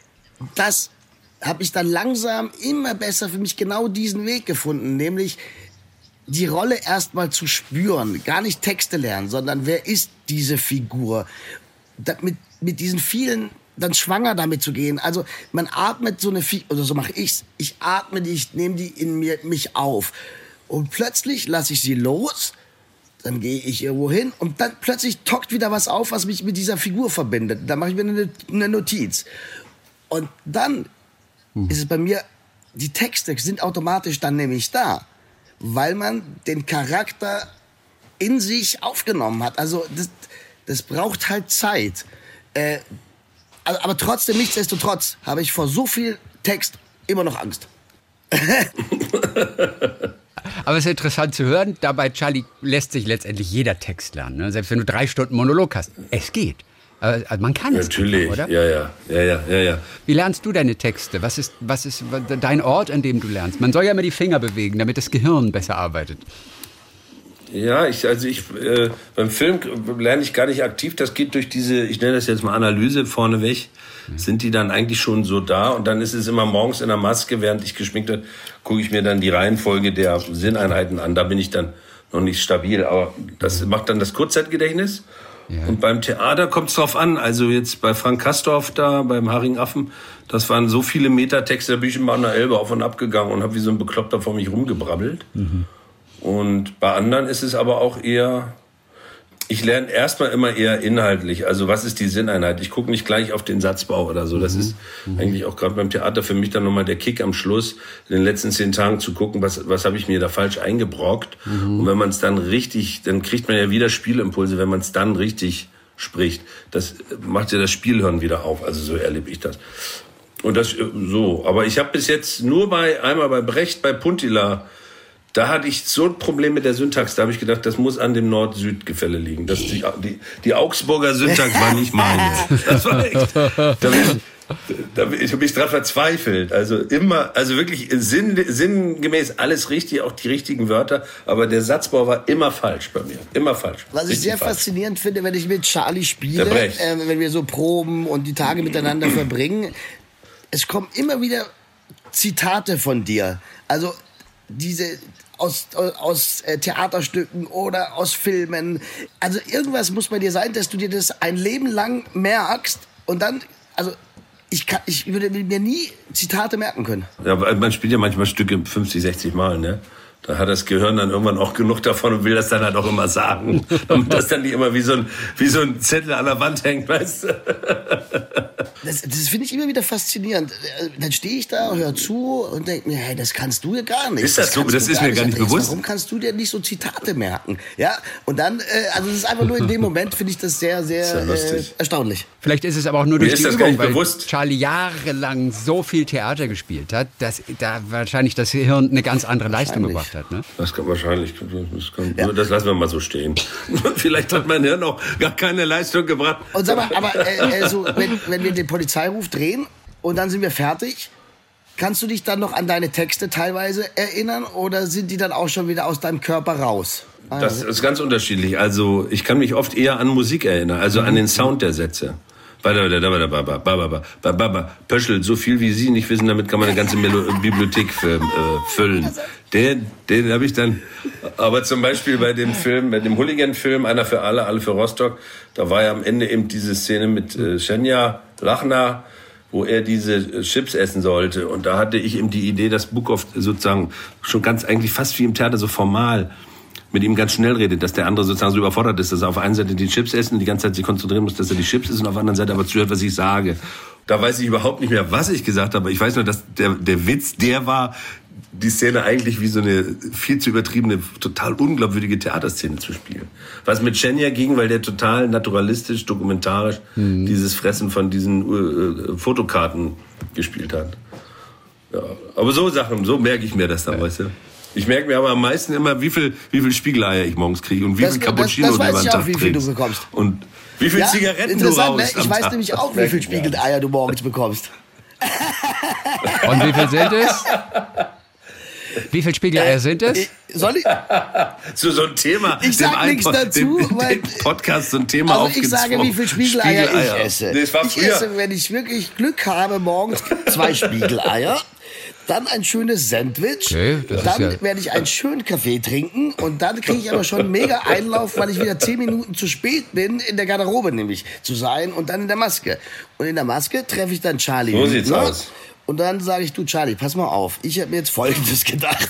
das habe ich dann langsam immer besser für mich genau diesen Weg gefunden, nämlich die Rolle erstmal zu spüren, gar nicht Texte lernen, sondern wer ist diese Figur? Da, mit, mit diesen vielen dann schwanger damit zu gehen. Also man atmet so eine Figur, oder so mache ich's. Ich atme die, ich nehme die in mir, mich auf. Und plötzlich lasse ich sie los, dann gehe ich irgendwo hin und dann plötzlich taucht wieder was auf, was mich mit dieser Figur verbindet. Dann mache ich mir eine, eine Notiz. Und dann hm. ist es bei mir, die Texte sind automatisch dann nämlich da, weil man den Charakter in sich aufgenommen hat. Also das, das braucht halt Zeit. Äh, aber trotzdem, nichtsdestotrotz, habe ich vor so viel Text immer noch Angst. Aber es ist interessant zu hören, dabei, Charlie, lässt sich letztendlich jeder Text lernen. Ne? Selbst wenn du drei Stunden Monolog hast. Es geht. Also man kann es. Natürlich, einfach, oder? Ja, ja, ja, ja, ja, ja. Wie lernst du deine Texte? Was ist, was ist dein Ort, an dem du lernst? Man soll ja immer die Finger bewegen, damit das Gehirn besser arbeitet. Ja, ich, also ich, äh, beim Film lerne ich gar nicht aktiv. Das geht durch diese, ich nenne das jetzt mal Analyse vorneweg. Mhm. Sind die dann eigentlich schon so da? Und dann ist es immer morgens in der Maske, während ich geschminkt habe, gucke ich mir dann die Reihenfolge der Sinneinheiten an. Da bin ich dann noch nicht stabil. Aber das macht dann das Kurzzeitgedächtnis. Ja. Und beim Theater kommt es drauf an. Also jetzt bei Frank Kastorf da, beim Haringaffen, das waren so viele Metatexte, da bin ich immer an der Elbe auf und ab gegangen und habe wie so ein Bekloppter vor mich rumgebrabbelt. Mhm. Und bei anderen ist es aber auch eher, ich lerne erstmal immer eher inhaltlich. Also was ist die Sinneinheit? Ich gucke nicht gleich auf den Satzbau oder so. Das mhm. ist mhm. eigentlich auch gerade beim Theater für mich dann nochmal der Kick am Schluss, in den letzten zehn Tagen zu gucken, was, was habe ich mir da falsch eingebrockt. Mhm. Und wenn man es dann richtig, dann kriegt man ja wieder Spielimpulse, wenn man es dann richtig spricht. Das macht ja das Spielhirn wieder auf. Also so erlebe ich das. Und das so. Aber ich habe bis jetzt nur bei, einmal bei Brecht, bei Puntila, da hatte ich so ein Problem mit der Syntax. Da habe ich gedacht, das muss an dem Nord-Süd-Gefälle liegen. Das, die, die, die Augsburger Syntax war nicht meine. Das war echt, da bin ich, da bin ich, bin ich dran verzweifelt. Also immer, also wirklich sinn, sinngemäß alles richtig, auch die richtigen Wörter. Aber der Satzbau war immer falsch bei mir. Immer falsch. Was ich sehr falsch. faszinierend finde, wenn ich mit Charlie spiele, äh, wenn wir so proben und die Tage miteinander verbringen, es kommen immer wieder Zitate von dir. Also diese aus, aus äh, Theaterstücken oder aus Filmen. Also irgendwas muss bei dir sein, dass du dir das ein Leben lang merkst und dann, also ich, kann, ich würde mir nie Zitate merken können. Ja, man spielt ja manchmal Stücke fünfzig, sechzig Mal, ne? Da hat das Gehirn dann irgendwann auch genug davon und will das dann halt auch immer sagen. Damit das dann nicht immer wie so ein, wie so ein Zettel an der Wand hängt, weißt du? Das, das finde ich immer wieder faszinierend. Dann stehe ich da, höre zu und denke mir, hey, das kannst du ja gar nicht. Ist das, das so? Das ist mir gar nicht Andreas. bewusst. Warum kannst du dir nicht so Zitate merken? Ja, und dann, äh, also es ist einfach nur in dem Moment, finde ich das sehr, sehr ja äh, erstaunlich. Vielleicht ist es aber auch nur durch Mir die ist das gar Übung, nicht weil bewusst. Charlie jahrelang so viel Theater gespielt hat, dass da wahrscheinlich das Hirn eine ganz andere Leistung gebracht hat. Ne? Das kann wahrscheinlich, das, kann, ja. das lassen wir mal so stehen. Vielleicht hat mein Hirn auch gar keine Leistung gebracht. Und sag mal, aber äh, äh, so, wenn, wenn wir den Polizeiruf drehen und dann sind wir fertig, kannst du dich dann noch an deine Texte teilweise erinnern oder sind die dann auch schon wieder aus deinem Körper raus? Das ist ganz unterschiedlich. Also ich kann mich oft eher an Musik erinnern, also an den Sound der Sätze. Pöschel, so viel wie Sie nicht wissen, damit kann man eine ganze Melo- Bibliothek für, äh, füllen. Den, den habe ich dann, aber zum Beispiel bei dem Film, bei dem Hooligan-Film, Einer für alle, alle für Rostock, da war ja am Ende eben diese Szene mit äh, Schenja Lachner, wo er diese Chips essen sollte. Und da hatte ich eben die Idee, dass Bukow sozusagen schon ganz eigentlich fast wie im Theater so formal mit ihm ganz schnell redet, dass der andere sozusagen so überfordert ist, dass er auf einer Seite die Chips essen und die ganze Zeit sich konzentrieren muss, dass er die Chips isst und auf der anderen Seite aber zuhört, was ich sage. Da weiß ich überhaupt nicht mehr, was ich gesagt habe. Ich weiß nur, dass der, der Witz, der war, die Szene eigentlich wie so eine viel zu übertriebene, total unglaubwürdige Theaterszene zu spielen. Was mit Schenja ging, weil der total naturalistisch, dokumentarisch mhm. dieses Fressen von diesen äh, Fotokarten gespielt hat. Ja, aber so Sachen, so merke ich mir das dann, ja. weißt du. Ich merke mir aber am meisten immer, wie viel, wie viel Spiegeleier ich morgens kriege und wie das, viel Cappuccino das, das du über den Tag auch, wie viel du bekommst. Und wie viel ja, Zigaretten du rauchst. Ne? Ich weiß Tag. nämlich auch, wie viel Spiegeleier du morgens bekommst. Und wie viel sind es? Wie viele Spiegeleier äh, sind es? Soll ich? So, so ein Thema. Ich sag nichts dazu, dem, weil dem Podcast so ein Thema also aufgezwungen. ich sage, wie viele Spiegeleier, Spiegeleier. ich esse. Nee, war ich früher. esse, wenn ich wirklich Glück habe, morgens zwei Spiegeleier. Dann ein schönes Sandwich, okay, dann ja werde ich einen schönen Kaffee trinken und dann kriege ich aber schon mega Einlauf, weil ich wieder zehn Minuten zu spät bin, in der Garderobe nämlich zu sein und dann in der Maske. Und in der Maske treffe ich dann Charlie. So sieht's aus. Und dann sage ich, du Charlie, pass mal auf, ich habe mir jetzt Folgendes gedacht.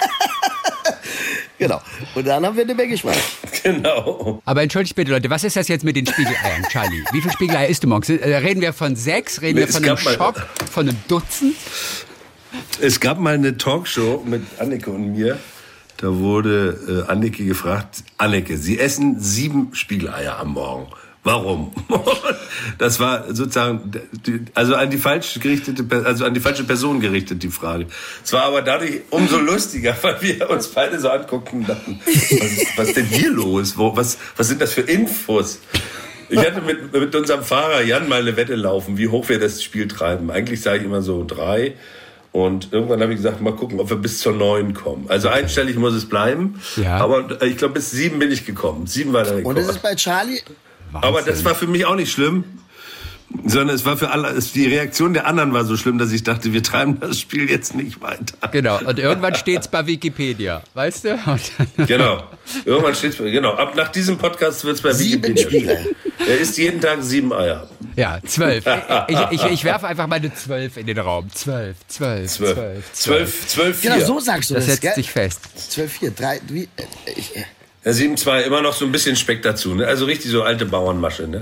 Genau. Und dann haben wir eine Menge Spaß. Genau. Aber entschuldigt bitte, Leute, was ist das jetzt mit den Spiegeleiern, Charlie? Wie viele Spiegeleier isst du morgens? Reden wir von sechs? Reden nee, wir von einem Schock? Von einem Dutzend? Es gab mal eine Talkshow mit Anneke und mir. Da wurde äh, Anneke gefragt, Anneke, Sie essen sieben Spiegeleier am Morgen. Warum? Das war sozusagen, also an die falsche gerichtete, also an die falsche Person gerichtet, die Frage. Es war aber dadurch umso lustiger, weil wir uns beide so anguckten und dachten, was ist, was ist denn hier los? Wo, was, was sind das für Infos? Ich hatte mit, mit unserem Fahrer Jan mal eine Wette laufen, wie hoch wir das Spiel treiben. Eigentlich sage ich immer so drei. Und irgendwann habe ich gesagt, mal gucken, ob wir bis zur neun kommen. Also einstellig muss es bleiben. Ja. Aber ich glaube, bis sieben bin ich gekommen. Sieben war der Rekord. Und das ist bei Charlie... Wahnsinn. Aber das war für mich auch nicht schlimm. Sondern es war für alle, die Reaktion der anderen war so schlimm, dass ich dachte, wir treiben das Spiel jetzt nicht weiter. Genau, und irgendwann steht's bei Wikipedia, weißt du? Genau, irgendwann steht's, genau, ab nach diesem Podcast wird's bei sieben Wikipedia stehen. Er isst jeden Tag sieben Eier. Ja, zwölf. Ich, ich, ich werfe einfach meine zwölf in den Raum. Zwölf, zwölf, zwölf, zwölf. Zwölf, zwölf, vier. Genau, so sagst du das, das setzt gell? sich fest. Zwölf, vier, drei, wie, äh, ich, äh. Ja, sieben, zwei, immer noch so ein bisschen Speck dazu, ne? Also richtig so alte Bauernmasche, ne?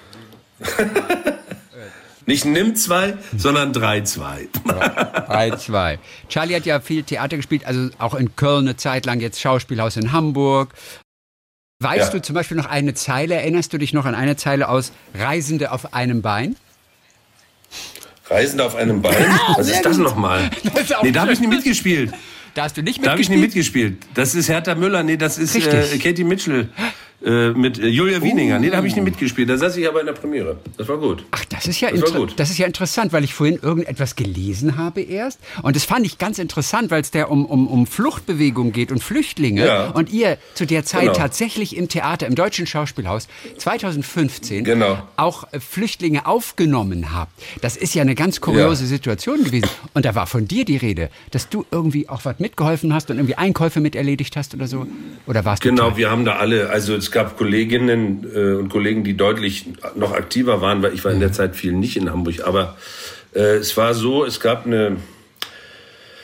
Nicht nimm zwei, sondern drei, zwei. drei, zwei. Charlie hat ja viel Theater gespielt, also auch in Köln eine Zeit lang, jetzt Schauspielhaus in Hamburg. Weißt ja. du zum Beispiel noch eine Zeile, erinnerst du dich noch an eine Zeile aus Reisende auf einem Bein? Reisende auf einem Bein? Ah, Was ist das nochmal? Nee, da habe ich nicht mitgespielt. Da hast du nicht mitgespielt? Da habe ich nicht mitgespielt. Das ist Hertha Müller, nee, das ist äh, Katie Mitchell. Mit Julia Wieninger. Uh. Nee, da habe ich nicht mitgespielt. Da saß ich aber in der Premiere. Das war gut. Ach, das ist ja, das inter- das ist ja interessant, weil ich vorhin irgendetwas gelesen habe erst. Und das fand ich ganz interessant, weil es da um, um, um Fluchtbewegung geht und Flüchtlinge. Ja. Und ihr zu der Zeit genau. tatsächlich im Theater, im Deutschen Schauspielhaus zwanzig fünfzehn genau. auch Flüchtlinge aufgenommen habt. Das ist ja eine ganz kuriose ja. Situation gewesen. Und da war von dir die Rede, dass du irgendwie auch was mitgeholfen hast und irgendwie Einkäufe miterledigt hast oder so. Oder warst du Genau, halt Teil? Wir haben da alle, also es gab Kolleginnen äh, und Kollegen, die deutlich noch aktiver waren, weil ich war in der Zeit viel nicht in Hamburg. Aber äh, es war so, es gab eine,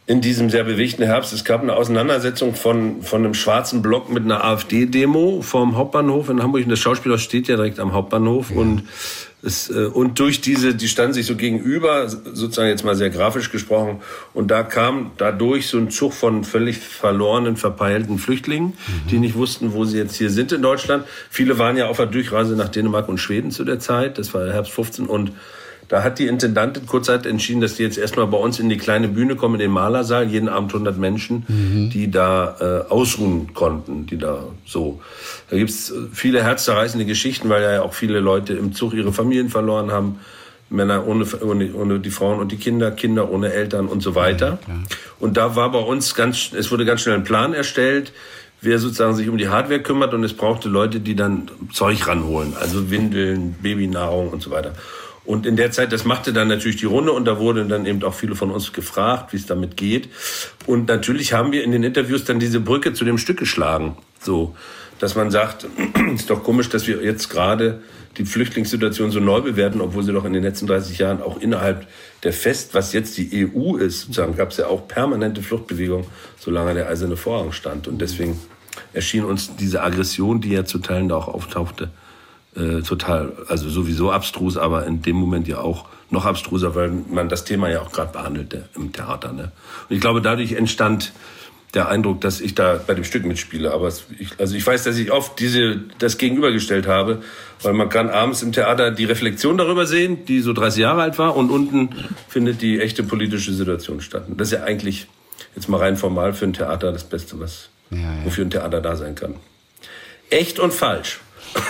in diesem sehr bewegten Herbst. Es gab eine Auseinandersetzung von, von einem schwarzen Block mit einer AfD-Demo vorm Hauptbahnhof in Hamburg. Und das Schauspielhaus steht ja direkt am Hauptbahnhof. Ja. Und, es, und durch diese, die standen sich so gegenüber, sozusagen jetzt mal sehr grafisch gesprochen. Und da kam dadurch so ein Zug von völlig verlorenen, verpeilten Flüchtlingen, mhm. die nicht wussten, wo sie jetzt hier sind in Deutschland. Viele waren ja auf der Durchreise nach Dänemark und Schweden zu der Zeit. Das war Herbst fünfzehn. Und da hat die Intendantin kurzzeit entschieden, dass die jetzt erstmal bei uns in die kleine Bühne kommen, in den Malersaal. Jeden Abend hundert Menschen, mhm. die da äh, ausruhen konnten, die da so. Da gibt's viele herzzerreißende Geschichten, weil ja auch viele Leute im Zug ihre Familien verloren haben. Männer ohne, ohne, ohne die Frauen und die Kinder, Kinder ohne Eltern und so weiter. Ja, und da war bei uns ganz, es wurde ganz schnell ein Plan erstellt, wer sozusagen sich um die Hardware kümmert. Und es brauchte Leute, die dann Zeug ranholen, also Windeln, Babynahrung und so weiter. Und in der Zeit, das machte dann natürlich die Runde und da wurden dann eben auch viele von uns gefragt, wie es damit geht. Und natürlich haben wir in den Interviews dann diese Brücke zu dem Stück geschlagen. So, dass man sagt, ist doch komisch, dass wir jetzt gerade die Flüchtlingssituation so neu bewerten, obwohl sie doch in den letzten dreißig Jahren auch innerhalb der Fest, was jetzt die E U ist, sozusagen, gab es ja auch permanente Fluchtbewegung, solange der eiserne Vorhang stand. Und deswegen erschien uns diese Aggression, die ja zu Teilen da auch auftauchte, Äh, total, also sowieso abstrus, aber in dem Moment ja auch noch abstruser, weil man das Thema ja auch gerade behandelte im Theater. Ne? Und ich glaube, dadurch entstand der Eindruck, dass ich da bei dem Stück mitspiele. Aber es, ich, also ich weiß, dass ich oft diese, das gegenübergestellt habe, weil man kann abends im Theater die Reflexion darüber sehen, die so dreißig Jahre alt war, und unten findet die echte politische Situation statt. Und das ist ja eigentlich jetzt mal rein formal für ein Theater das Beste, was ja, ja. wofür ein Theater da sein kann. Echt und falsch.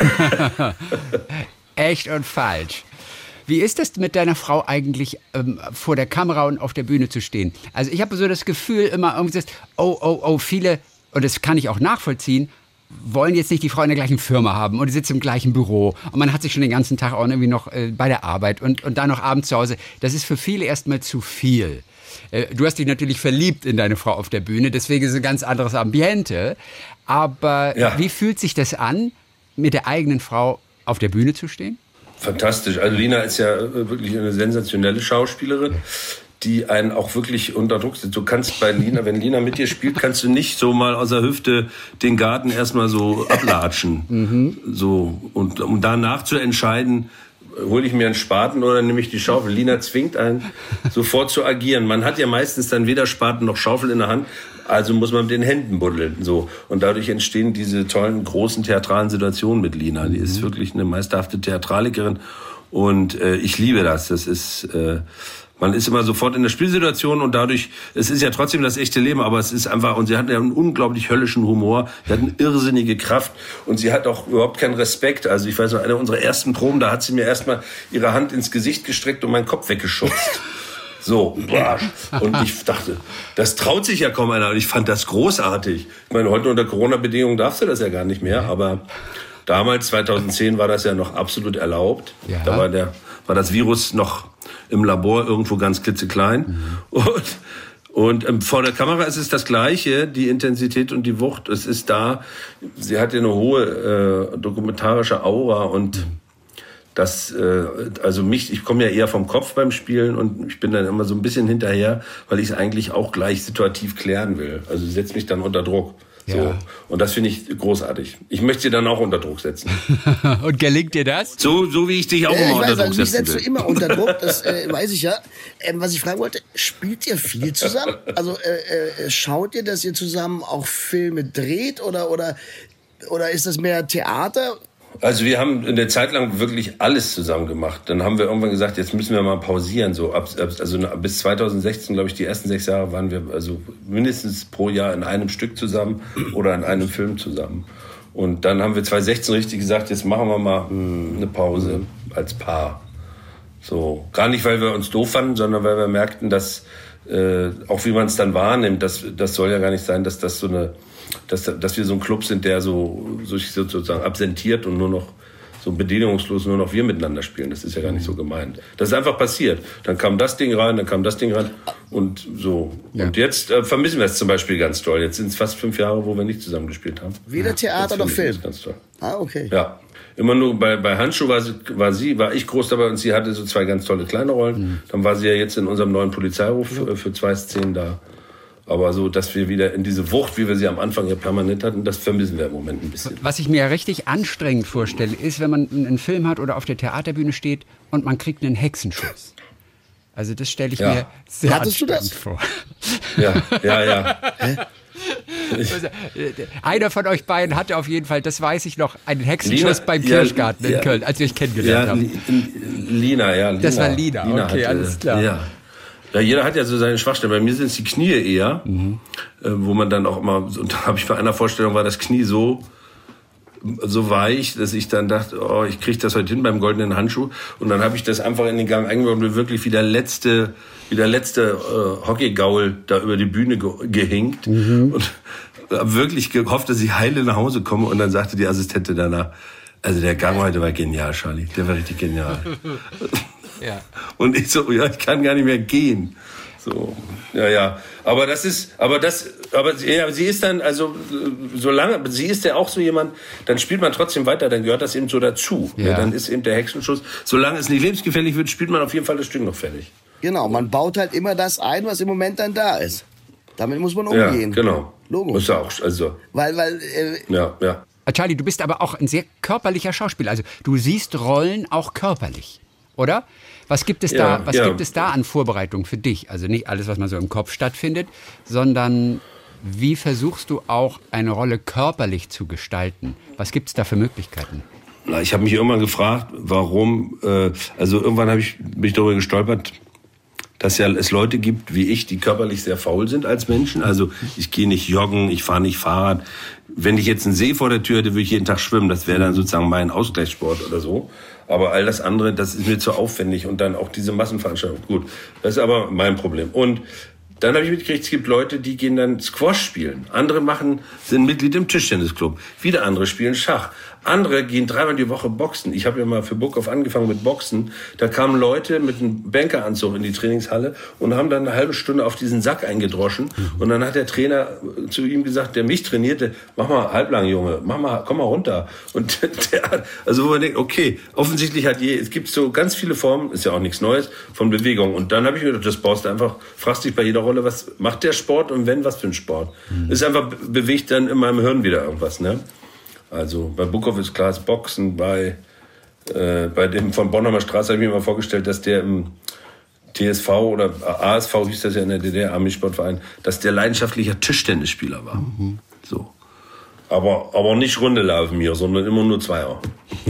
Echt und falsch. Wie ist es mit deiner Frau eigentlich, ähm, vor der Kamera und auf der Bühne zu stehen? Also ich habe so das Gefühl immer irgendwie, oh, oh, oh, viele, und das kann ich auch nachvollziehen, wollen jetzt nicht die Frau in der gleichen Firma haben und die sitzt im gleichen Büro und man hat sich schon den ganzen Tag auch irgendwie noch äh, bei der Arbeit und, und dann noch abends zu Hause. Das ist für viele erstmal zu viel. Äh, du hast dich natürlich verliebt in deine Frau auf der Bühne, deswegen ist es ein ganz anderes Ambiente. Aber ja. Wie fühlt sich das an, mit der eigenen Frau auf der Bühne zu stehen? Fantastisch. Also Lina ist ja wirklich eine sensationelle Schauspielerin, die einen auch wirklich unter Druck setzt. Du kannst bei Lina, wenn Lina mit dir spielt, kannst du nicht so mal aus der Hüfte den Garten erstmal so ablatschen. Mhm. So, und um danach zu entscheiden, hole ich mir einen Spaten oder nehme ich die Schaufel. Lina zwingt einen, sofort zu agieren. Man hat ja meistens dann weder Spaten noch Schaufel in der Hand, also muss man mit den Händen buddeln. So. Und dadurch entstehen diese tollen, großen theatralen Situationen mit Lina. Die ist wirklich eine meisterhafte Theatralikerin und äh, ich liebe das. Das ist... Äh, Man ist immer sofort in der Spielsituation und dadurch, es ist ja trotzdem das echte Leben, aber es ist einfach, und sie hat ja einen unglaublich höllischen Humor, sie hat eine irrsinnige Kraft und sie hat auch überhaupt keinen Respekt. Also ich weiß noch, eine unserer ersten Proben, da hat sie mir erstmal ihre Hand ins Gesicht gestreckt und meinen Kopf weggeschubst. So, und ich dachte, das traut sich ja kaum einer und ich fand das großartig. Ich meine, heute unter Corona-Bedingungen darfst du das ja gar nicht mehr, aber damals, zweitausendzehn, war das ja noch absolut erlaubt. Ja. Da war der, war das Virus noch im Labor irgendwo ganz klitzeklein. Mhm. Und, und ähm, vor der Kamera ist es das Gleiche, die Intensität und die Wucht. Es ist da, sie hat ja eine hohe äh, dokumentarische Aura und mhm. das, äh, also mich, ich komme ja eher vom Kopf beim Spielen und ich bin dann immer so ein bisschen hinterher, weil ich es eigentlich auch gleich situativ klären will. Also setzt mich dann unter Druck. So. Ja. Und das finde ich großartig. Ich möchte sie dann auch unter Druck setzen. Und gelingt dir das? So, so wie ich dich auch äh, immer ich unter weiß, Druck setzen will. Mich setzt du immer unter Druck, das äh, weiß ich ja. Ähm, was ich fragen wollte, spielt ihr viel zusammen? Also äh, äh, schaut ihr, dass ihr zusammen auch Filme dreht oder, oder, oder ist das mehr Theater? Also wir haben eine Zeit lang wirklich alles zusammen gemacht. Dann haben wir irgendwann gesagt, jetzt müssen wir mal pausieren. So ab, also bis zweitausendsechzehn, glaube ich, die ersten sechs Jahre waren wir also mindestens pro Jahr in einem Stück zusammen oder in einem Film zusammen. Und dann haben wir zweitausendsechzehn richtig gesagt, jetzt machen wir mal eine Pause als Paar. So, gar nicht, weil wir uns doof fanden, sondern weil wir merkten, dass äh, auch wie man es dann wahrnimmt, das, das soll ja gar nicht sein, dass das so eine Dass, dass wir so ein Club sind, der so, so sozusagen absentiert und nur noch so bedingungslos nur noch wir miteinander spielen. Das ist ja gar nicht so gemeint. Das ist einfach passiert. Dann kam das Ding rein, dann kam das Ding rein und so. Ja. Und jetzt äh, vermissen wir es zum Beispiel ganz toll. Jetzt sind es fast fünf Jahre, wo wir nicht zusammen gespielt haben. Weder Theater noch Film. Ganz toll. Ah, okay. Ja. Immer nur bei, bei Handschuh war sie, war sie, war ich groß dabei und sie hatte so zwei ganz tolle kleine Rollen. Mhm. Dann war sie ja jetzt in unserem neuen Polizeiruf für, für zwei Szenen da. Aber so, dass wir wieder in diese Wucht, wie wir sie am Anfang ja permanent hatten, das vermissen wir im Moment ein bisschen. Was ich mir richtig anstrengend vorstelle, ist, wenn man einen Film hat oder auf der Theaterbühne steht und man kriegt einen Hexenschuss. Also das stelle ich ja. mir sehr Hattest anstrengend du das? vor. Ja, ja, ja. Also, einer von euch beiden hatte auf jeden Fall, das weiß ich noch, einen Hexenschuss Lina, beim ja, Kirschgarten in ja. Köln, als wir euch kennengelernt Ja, haben. Lina, ja. Lina. Das war Lina, Lina okay, hatte, alles klar. Ja. Ja, jeder hat ja so seine Schwachstellen. Bei mir sind es die Knie eher, mhm. äh, wo man dann auch immer, und da habe ich bei einer Vorstellung, war das Knie so so weich, dass ich dann dachte, oh, ich kriege das heute hin beim goldenen Handschuh. Und dann habe ich das einfach in den Gang eingebaut und bin wirklich wie der letzte, wie der letzte äh, Hockeygaul da über die Bühne ge- gehinkt. Mhm. Und habe wirklich gehofft, dass ich heile nach Hause komme. Und dann sagte die Assistentin danach, also der Gang heute war genial, Charlie. Der war richtig genial. Ja. Und ich so, ja, ich kann gar nicht mehr gehen. So, ja, ja. Aber das ist, aber das, aber ja, sie ist dann, also, solange, sie ist ja auch so jemand, dann spielt man trotzdem weiter, dann gehört das eben so dazu. Ja. Ja, dann ist eben der Hexenschuss, solange es nicht lebensgefährlich wird, spielt man auf jeden Fall das Stück noch fertig. Genau, man baut halt immer das ein, was im Moment dann da ist. Damit muss man umgehen. Ja, genau. Logo. Ist auch, also. Weil, weil, äh, ja, ja. Charlie, du bist aber auch ein sehr körperlicher Schauspieler. Also, du siehst Rollen auch körperlich, oder? Was gibt es ja, da, was ja. gibt es da an Vorbereitung für dich? Also nicht alles, was man so im Kopf stattfindet, sondern wie versuchst du auch eine Rolle körperlich zu gestalten? Was gibt es da für Möglichkeiten? Na, ich habe mich irgendwann gefragt, warum, äh, also irgendwann habe ich mich darüber gestolpert, dass ja es Leute gibt wie ich, die körperlich sehr faul sind als Menschen. Also ich gehe nicht joggen, ich fahre nicht Fahrrad. Wenn ich jetzt einen See vor der Tür hätte, würde ich jeden Tag schwimmen. Das wäre dann sozusagen mein Ausgleichssport oder so. Aber all das andere, das ist mir zu aufwendig. Und dann auch diese Massenveranstaltung. Gut, das ist aber mein Problem. Und dann habe ich mitgekriegt, es gibt Leute, die gehen dann Squash spielen. Andere machen, sind Mitglied im Tischtennisclub. Wieder andere spielen Schach. Andere gehen dreimal die Woche boxen. Ich habe ja mal für Burghoff angefangen mit Boxen. Da kamen Leute mit einem Bankeranzug in die Trainingshalle und haben dann eine halbe Stunde auf diesen Sack eingedroschen. Und dann hat der Trainer zu ihm gesagt, der mich trainierte, mach mal halblang, Junge, mach mal, komm mal runter. Und der, also wo man denkt, okay, offensichtlich hat je, es gibt so ganz viele Formen, ist ja auch nichts Neues, von Bewegung. Und dann habe ich mir gedacht, das baust du einfach, fragst dich bei jeder Rolle, was macht der Sport und wenn, was für ein Sport? Mhm. Ist einfach, bewegt dann in meinem Hirn wieder irgendwas, ne? Also bei Burghoff ist klar, das Boxen, bei, äh, bei dem von Bonner Straße habe ich mir mal vorgestellt, dass der im T S V oder A S V hieß das ja in der D D R, Armeesportverein, dass der leidenschaftlicher Tischtennisspieler war. Mhm. So. Aber, aber nicht Rundelaufen mir, sondern immer nur Zweier.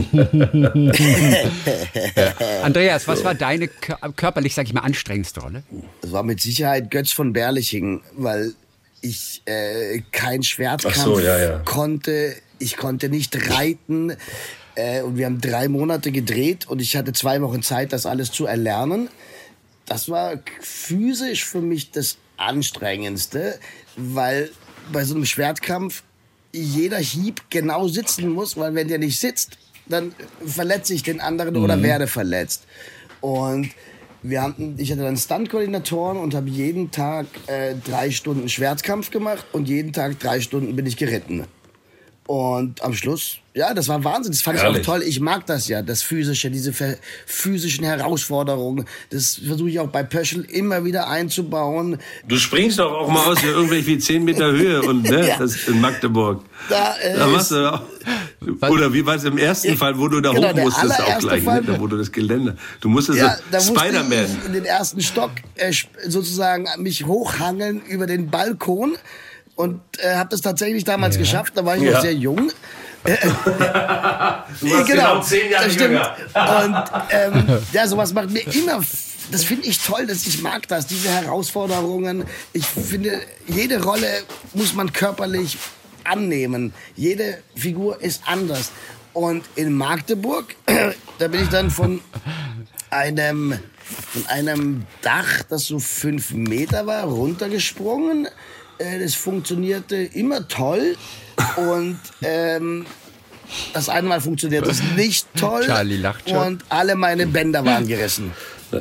Andreas, was so. war deine körperlich, sag ich mal, anstrengendste Rolle? Das war mit Sicherheit Götz von Berlichingen, weil ich äh, kein Schwertkampf Ach so, ja, ja. konnte. Ich konnte nicht reiten äh, und wir haben drei Monate gedreht und ich hatte zwei Wochen Zeit, das alles zu erlernen. Das war physisch für mich das Anstrengendste, weil bei so einem Schwertkampf jeder Hieb genau sitzen muss, weil wenn der nicht sitzt, dann verletze ich den anderen mhm. oder werde verletzt. Und wir hatten, ich hatte dann Stunt-Koordinatoren und habe jeden Tag äh, drei Stunden Schwertkampf gemacht und jeden Tag drei Stunden bin ich geritten. Und am Schluss, ja, das war Wahnsinn. Das fand Herrlich. ich auch toll. Ich mag das ja, das Physische, diese physischen Herausforderungen. Das versuche ich auch bei Pöschl immer wieder einzubauen. Du springst doch auch mal aus irgendwie wie zehn Meter Höhe und ne, ja. das in Magdeburg. Da, äh, da machst du auch. Oder wie war es im ersten Fall, wo du da genau, hoch musstest auch gleich, Fall, ne? Da wurde das Gelände. Du musstest ja, so Spider-Man. In den ersten Stock äh, sozusagen mich hochhangeln über den Balkon. Und äh, habe das tatsächlich damals ja. geschafft. Da war ich ja. noch sehr jung. du warst genau, genau zehn Jahre jünger. Und ähm, ja, sowas macht mir immer. Das finde ich toll, dass ich mag das, diese Herausforderungen. Ich finde, jede Rolle muss man körperlich annehmen. Jede Figur ist anders. Und in Magdeburg, da bin ich dann von einem, von einem Dach, das so fünf Meter war, runtergesprungen. Das funktionierte immer toll und ähm, das eine Mal funktioniert es nicht toll. Charlie lacht schon. Und alle meine Bänder waren gerissen.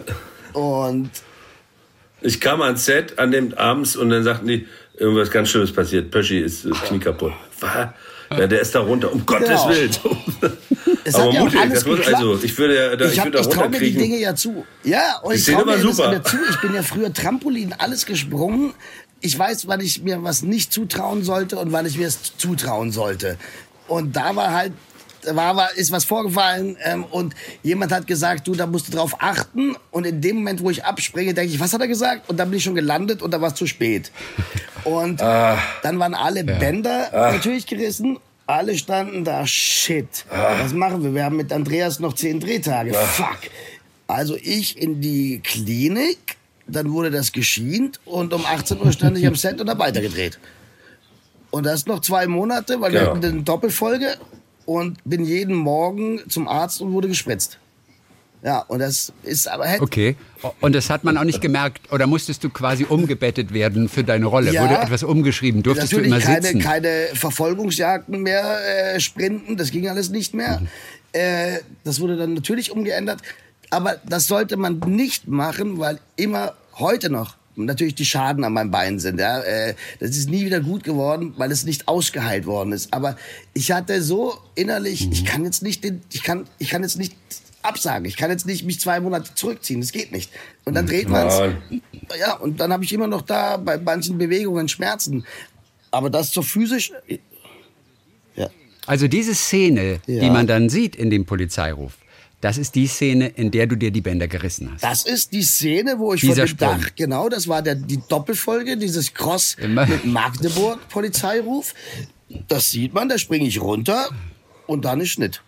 Und ich kam ans Set an dem abends und dann sagten die, irgendwas ganz Schlimmes passiert. Pöschi ist das Knie kaputt. Was? Ja, der ist da runter. Um Gottes genau. Willen. Es aber hat ja mutig, alles das muss, also ich würde ja, da, ich, ich würde da ich traue mir die runterkriegen. Dinge ja zu. Ja, und die ich traue mir super. das zu. Ich bin ja früher Trampolin, alles gesprungen. ich weiß, wann ich mir was nicht zutrauen sollte und wann ich mir es zutrauen sollte. Und da war halt, war, war, ist was vorgefallen ähm, und jemand hat gesagt, du, da musst du drauf achten. Und in dem Moment, wo ich abspringe, denke ich, was hat er gesagt? Und dann bin ich schon gelandet und da war es zu spät. Und ah. dann waren alle ja. Bänder ah. natürlich gerissen. Alle standen da, shit, ah. was machen wir? Wir haben mit Andreas noch zehn Drehtage, ah. fuck. Also ich in die Klinik, dann wurde das geschient und um achtzehn Uhr stand ich am Set und habe weitergedreht. Und das noch zwei Monate, weil ja. wir hatten eine Doppelfolge und bin jeden Morgen zum Arzt und wurde gespritzt. Ja, und das ist aber... Okay, und das hat man auch nicht gemerkt, oder musstest du quasi umgebettet werden für deine Rolle? Ja, wurde etwas umgeschrieben? Durftest du immer keine, sitzen? keine Verfolgungsjagden mehr äh, sprinten, das ging alles nicht mehr. Mhm. Äh, das wurde dann natürlich umgeändert. Aber das sollte man nicht machen, weil immer heute noch natürlich die Schaden an meinem Bein sind. Ja. Äh, das ist nie wieder gut geworden, weil es nicht ausgeheilt worden ist. Aber ich hatte so innerlich, mhm. ich kann jetzt nicht, den, ich kann, ich kann jetzt nicht absagen. Ich kann jetzt nicht mich zwei Monate zurückziehen. Das geht nicht. Und dann dreht man es. Ja, und dann habe ich immer noch da bei manchen Bewegungen Schmerzen. Aber das so physisch... Ja. Also diese Szene, ja. die man dann sieht in dem Polizeiruf, das ist die Szene, in der du dir die Bänder gerissen hast. Das ist die Szene, wo ich Dieser von dem Dach, genau, das war der, die Doppelfolge, dieses Cross Immer. mit Magdeburg, Polizeiruf. Das sieht man, da springe ich runter und dann ist Schnitt.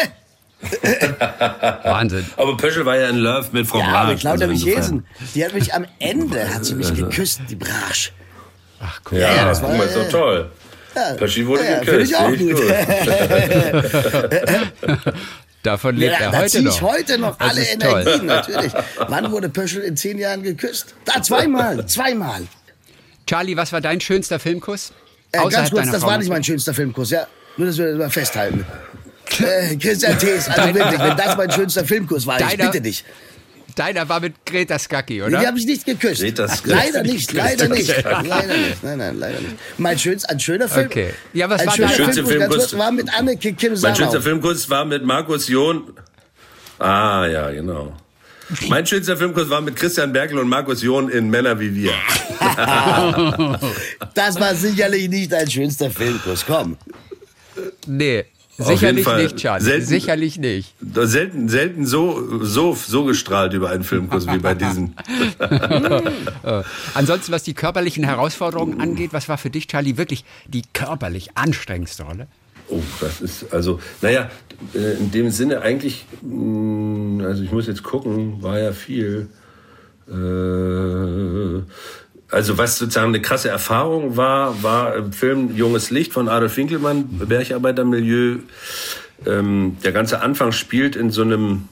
Wahnsinn. Aber Pöschel war ja in Love mit Frau ja, Brasch. Ja, mit Claudia Michesen. Die hat mich am Ende, hat sie mich geküsst, die Brasch. Ach cool. Ja, ja, das war, ist doch toll. Ja, Pöschel wurde ja, geküsst. Finde ich auch gut. Davon lebt ja, er heute noch. Da ziehe ich heute noch das alle Energien, toll. Natürlich. Wann wurde Pöschel in zehn Jahren geküsst? Da, zweimal, zweimal. Charlie, was war dein schönster Filmkuss? Äh, ganz kurz, das Frau war nicht mein schönster Filmkuss, ja. Nur, dass wir das mal festhalten. Äh, Christian Thees, also wirklich, wenn das mein schönster Filmkuss war, deiner, ich bitte dich. Deiner war mit Greta Scacchi, oder? Die habe ich nicht geküsst. Leider nicht, leider nicht. Leider nicht. Nein, nein, leider nicht. Mein schönster, ein schöner Film. Okay. Ja, was ein war schöner dein Filmkuss, Filmkuss? Filmkuss war mit Anneke Kim Sarau. Mein schönster Filmkuss war mit Markus John. Ah, ja, genau. Mein schönster Filmkuss war mit Christian Berkel und Markus John in Männer wie wir. Das war sicherlich nicht dein schönster Filmkuss, komm. Nee. Sicherlich nicht, Charlie. Selten, Sicherlich nicht. Selten, selten so, so, so gestrahlt über einen Filmkuss wie bei diesen. Ansonsten, was die körperlichen Herausforderungen angeht, was war für dich, Charlie, wirklich die körperlich anstrengendste Rolle? Oh, das ist, also, naja, in dem Sinne eigentlich, also ich muss jetzt gucken, war ja viel. Äh, Also was sozusagen eine krasse Erfahrung war, war im Film Junges Licht von Adolf Winkelmann, Bergarbeitermilieu. Ähm, der ganze Anfang spielt in so einem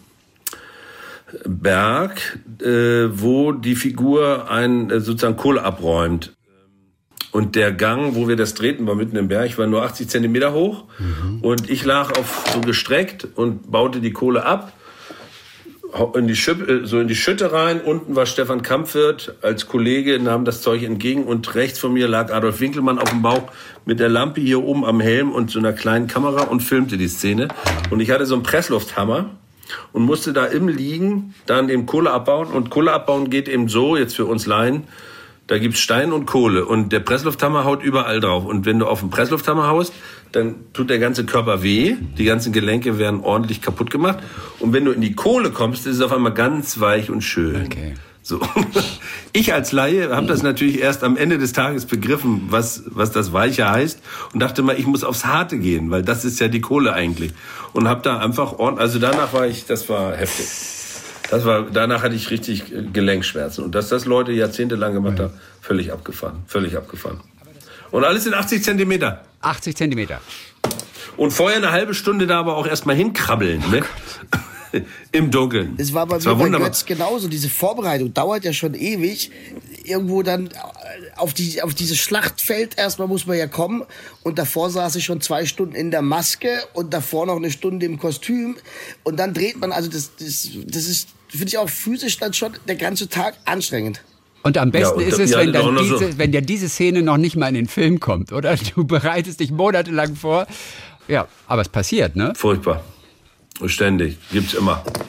Berg, äh, wo die Figur ein äh, sozusagen Kohle abräumt. Und der Gang, wo wir das drehten, war mitten im Berg, war nur achtzig Zentimeter hoch. Mhm. Und ich lag auf so gestreckt und baute die Kohle ab. In die Schütte, so in die Schütte rein. Unten war Stefan Kampfwirth als Kollege, nahm das Zeug entgegen und rechts von mir lag Adolf Winkelmann auf dem Bauch mit der Lampe hier oben am Helm und so einer kleinen Kamera und filmte die Szene. Und ich hatte so einen Presslufthammer und musste da im Liegen dann eben Kohle abbauen. Und Kohle abbauen geht eben so, jetzt für uns Laien, da gibt's Stein und Kohle und der Presslufthammer haut überall drauf. Und wenn du auf den Presslufthammer haust, dann tut der ganze Körper weh, die ganzen Gelenke werden ordentlich kaputt gemacht. Und wenn du in die Kohle kommst, ist es auf einmal ganz weich und schön. Okay. So. Ich als Laie habe das natürlich erst am Ende des Tages begriffen, was, was das Weiche heißt und dachte mal, ich muss aufs Harte gehen, weil das ist ja die Kohle eigentlich. Und habe da einfach ordentlich, also danach war ich, das war heftig. Das war, danach hatte ich richtig Gelenkschmerzen. Und dass das Leute jahrzehntelang gemacht haben, völlig abgefahren. Völlig abgefahren. Und alles in achtzig Zentimeter. achtzig Zentimeter. Und vorher eine halbe Stunde da aber auch erstmal hinkrabbeln. Ne? Im Dunkeln. Es war bei mir bei Götz genauso. Diese Vorbereitung dauert ja schon ewig. Irgendwo dann auf, die, auf dieses Schlachtfeld erstmal muss man ja kommen. Und davor saß ich schon zwei Stunden in der Maske und davor noch eine Stunde im Kostüm. Und dann dreht man, also das, das, das ist, finde ich auch physisch dann schon der ganze Tag anstrengend. Und am besten ja, und, ist es, ja, wenn, dann diese, so. wenn ja diese Szene noch nicht mal in den Film kommt, oder? Du bereitest dich monatelang vor. Ja, aber es passiert, ne? Furchtbar. Ständig. Gibt's immer.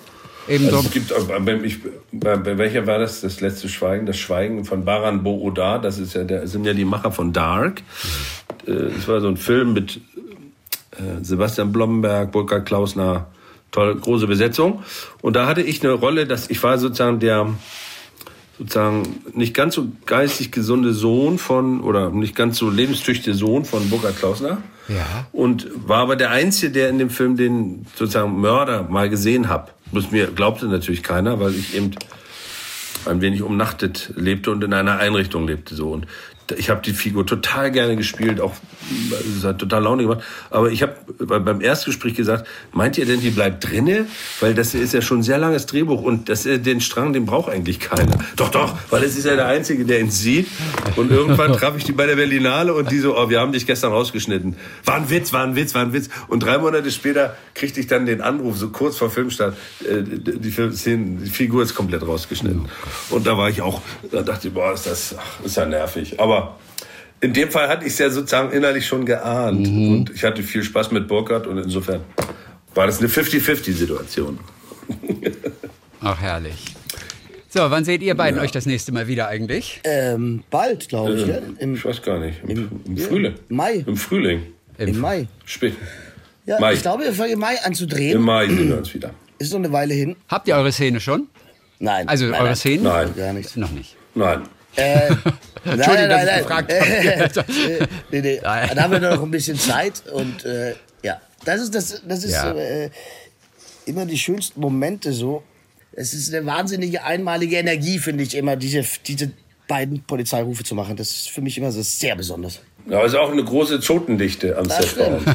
Ebenso. Also es gibt, ich, bei, bei welcher war das, das letzte Schweigen? Das Schweigen von Baran Bo-Odar, das ist ja der, sind ja die Macher von Dark. Das war so ein Film mit Sebastian Blomberg, Burkhard Klausner, tolle, große Besetzung. Und da hatte ich eine Rolle, dass ich war sozusagen der sozusagen nicht ganz so geistig gesunde Sohn von, oder nicht ganz so lebenstüchtige Sohn von Burkhard Klausner. Ja. Und war aber der Einzige, der in dem Film den sozusagen Mörder mal gesehen hat. Das mir glaubte natürlich keiner, weil ich eben ein wenig umnachtet lebte und in einer Einrichtung lebte. So. Und ich habe die Figur total gerne gespielt, auch es hat total Laune gemacht. Aber ich habe beim Erstgespräch gesagt, meint ihr denn, die bleibt drinne? Weil das ist ja schon ein sehr langes Drehbuch und das, den Strang, den braucht eigentlich keiner. Doch, doch, weil es ist ja der Einzige, der ihn sieht. Und irgendwann traf ich die bei der Berlinale und die so, oh, wir haben dich gestern rausgeschnitten. War ein Witz, war ein Witz, war ein Witz. Und drei Monate später kriegte ich dann den Anruf, so kurz vor Filmstart, die, Filmszene, die Figur ist komplett rausgeschnitten. Und da war ich auch, da dachte ich, boah, ist das, ach, ist ja nervig. Aber in dem Fall hatte ich es ja sozusagen innerlich schon geahnt. Mhm. Und ich hatte viel Spaß mit Burkhard und insofern war das eine fifty-fifty-Situation. Ach, herrlich. So, wann seht ihr beiden Ja. euch das nächste Mal wieder eigentlich? Ähm, bald, glaube ich. Äh, Ja? Im, ich weiß gar nicht. Im, im- im ja, Frühling. Mai. Im Frühling. Im Mai. Spät. Ja, Mai. ich glaube, wir fangen im Mai an zu drehen. Im Mai sehen wir uns wieder. Ist noch eine Weile hin. Habt ihr eure Szene schon? Nein. Also nein, eure nein. Szenen? Nein. Gar nicht. Noch nicht. Nein. Äh, nein, Entschuldigung, dass nein, ich nein. gefragt habe. Äh, nee, nee. Dann haben wir noch ein bisschen Zeit und äh, ja, das ist das, das ist Ja. äh, immer die schönsten Momente so. Es ist eine wahnsinnige einmalige Energie, finde ich immer, diese diese beiden Polizeirufe zu machen. Das ist für mich immer so sehr besonders. Ja, ist auch eine große Zotendichte am Das Set. stimmt.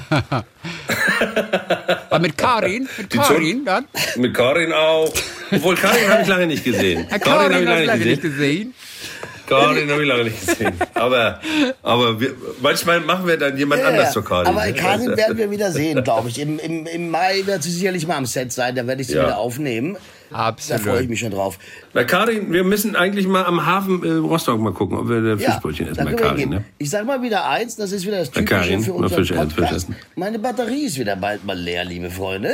Aber mit Karin? Mit Die Karin Zon- dann? Mit Karin auch. Obwohl, Karin habe ich lange nicht gesehen. Herr Karin habe Karin ich hast du lange nicht lange gesehen. nicht gesehen. Karin habe ich lange nicht gesehen. Aber, aber wir, manchmal machen wir dann jemand Ja, anders ja. zur Karin. Aber ne? Karin werden wir wieder sehen, glaube ich. Im, im, Im Mai wird sie sicherlich mal am Set sein, da werde ich sie Ja. wieder aufnehmen. Absolut. Da freue ich mich schon drauf. Na, Karin, wir müssen eigentlich mal am Hafen äh, Rostock mal gucken, ob wir ein Ja, Fischbrötchen essen da bei können wir Karin. gehen. Ne? Ich sage mal wieder eins, das ist wieder das Bei Typische Karin, für mal unseren Fisch essen, Fisch Podcast. essen. Meine Batterie ist wieder bald mal leer, liebe Freunde.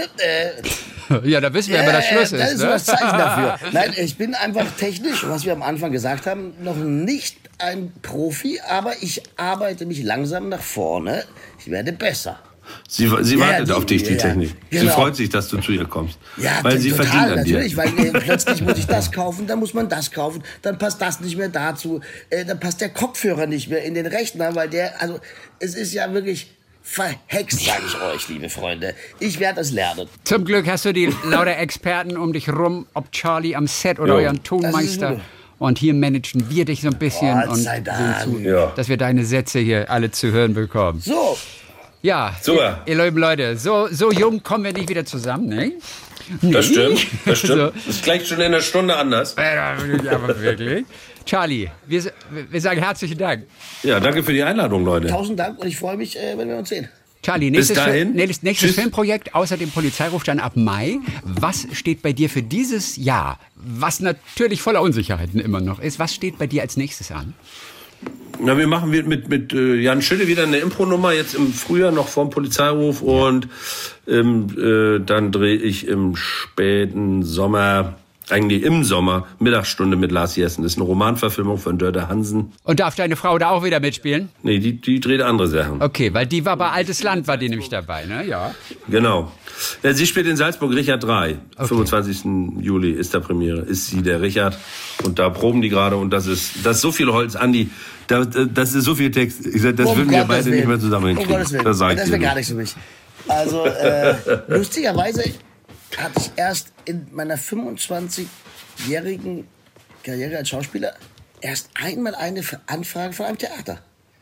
Äh, Ja, da wissen wir, aber das Schluss das ist. ist Ne? das Zeichen dafür. Nein, ich bin einfach technisch, was wir am Anfang gesagt haben, noch nicht ein Profi, aber ich arbeite mich langsam nach vorne. Ich werde besser. Sie, sie Ja, wartet die- auf dich, die ja, Technik. Sie genau. freut sich, dass du zu ihr kommst. Ja, weil sie total, verdient an dir. natürlich, weil äh, plötzlich muss ich das kaufen, dann muss man das kaufen, dann passt das nicht mehr dazu, äh, dann passt der Kopfhörer nicht mehr in den Rechner, weil der, also es ist ja wirklich verhext, sage ich euch, liebe Freunde. Ich werde es lernen. Zum Glück hast du die lauter Experten um dich rum, ob Charlie am Set oder Jo. euren Das Tonmeister. ist Und hier managen wir dich so ein bisschen Gott und sei sehen Dank. zu, Ja. dass wir deine Sätze hier alle zu hören bekommen. So, Ja, Super. ihr, ihr lieben Leute, so, so jung kommen wir nicht wieder zusammen, ne? Das stimmt, das stimmt. So. Das ist gleich schon in einer Stunde anders. Ja, aber wirklich. Charlie, wir, wir sagen herzlichen Dank. Ja, danke für die Einladung, Leute. tausend Dank und ich freue mich, äh, wenn wir uns sehen. Charlie, nächstes, Bis dahin. Fil- nächstes, nächstes Tschüss. Filmprojekt außer dem Polizeiruf dann ab Mai. Was steht bei dir für dieses Jahr, was natürlich voller Unsicherheiten immer noch ist, was steht bei dir als nächstes an? Na, wir machen mit, mit, mit äh, Jan Schille wieder eine Impro-Nummer, jetzt im Frühjahr noch vorm Polizeiruf. Und ähm, äh, dann drehe ich im späten Sommer, eigentlich im Sommer, Mittagsstunde mit Lars Jessen. Das ist eine Romanverfilmung von Dörte Hansen. Und darf deine Frau da auch wieder mitspielen? Nee, die, die dreht andere Sachen. Okay, weil die war bei Altes Land, war die nämlich dabei, ne? Ja. Genau. Ja, sie spielt in Salzburg Richard drei. fünfundzwanzigsten Juli ist da Premiere. Ist sie der Richard. Und da proben die gerade. Und das ist, das ist so viel Holz, Andi. Da, das ist so viel Text. Ich sag, das Um würden wir Gottes beide Willen. nicht mehr zusammen Um hinkriegen. Gottes Willen. Das sag ich Das dir wäre gar nur. nichts für mich. Also, äh, lustigerweise hatte ich erst in meiner fünfundzwanzigjährigen Karriere als Schauspieler erst einmal eine Anfrage von einem Theater.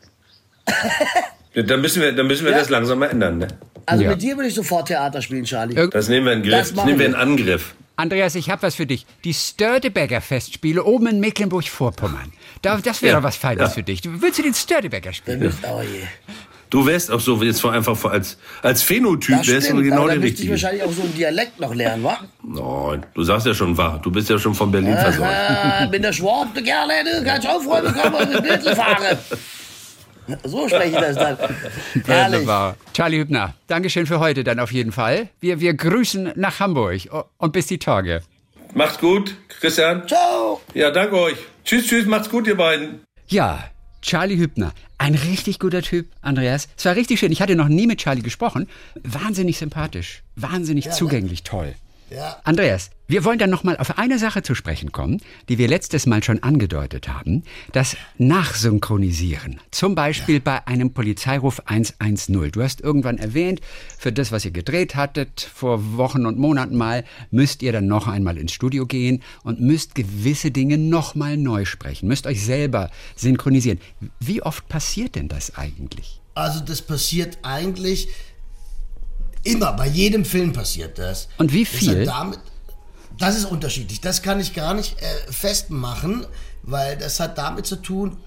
Dann müssen wir, dann müssen wir Ja. das langsam mal ändern. Ne? Also Ja. mit dir würde ich sofort Theater spielen, Charlie. Irg- Das nehmen wir in Das Griff. Das, machen nehmen wir in wir. Angriff. Andreas, ich habe was für dich. Die Störtebeker Festspiele oben in Mecklenburg-Vorpommern. Da, das wäre Ja. doch was Feines für dich. Du willst du den Störtebeker spielen? Oh je. Du wärst auch so jetzt vor einfach vor als als Phänotyp Das wärst du stimmt, genau aber der dann müsste ich richtige. wahrscheinlich auch so einen Dialekt noch lernen, wa? Nein, du sagst ja schon wahr. Du bist ja schon von Berlin versorgt. Ah, bin der Schwab, du Kerle, du kannst aufräumen, komm mal mit Mittel fahren. So spreche ich das dann. Herrlich. Wunderbar. Charlie Hübner, Dankeschön für heute dann auf jeden Fall. Wir, wir grüßen nach Hamburg und bis die Tage. Macht's gut, Christian. Ciao. Ja, danke euch. Tschüss, tschüss, macht's gut, ihr beiden. Ja, Charlie Hübner, ein richtig guter Typ, Andreas. Es war richtig schön. Ich hatte noch nie mit Charlie gesprochen. Wahnsinnig sympathisch, wahnsinnig ja, zugänglich, ne? Toll. Ja. Andreas, wir wollen dann noch mal auf eine Sache zu sprechen kommen, die wir letztes Mal schon angedeutet haben. Das Nachsynchronisieren. Zum Beispiel ja. bei einem Polizeiruf eins eins null. Du hast irgendwann erwähnt, für das, was ihr gedreht hattet, vor Wochen und Monaten mal, müsst ihr dann noch einmal ins Studio gehen und müsst gewisse Dinge noch mal neu sprechen. Müsst euch selber synchronisieren. Wie oft passiert denn das eigentlich? Also das passiert eigentlich... Immer, bei jedem Film passiert das. Und wie viel? Das, damit, das ist unterschiedlich. Das kann ich gar nicht äh, festmachen, weil das hat damit zu tun,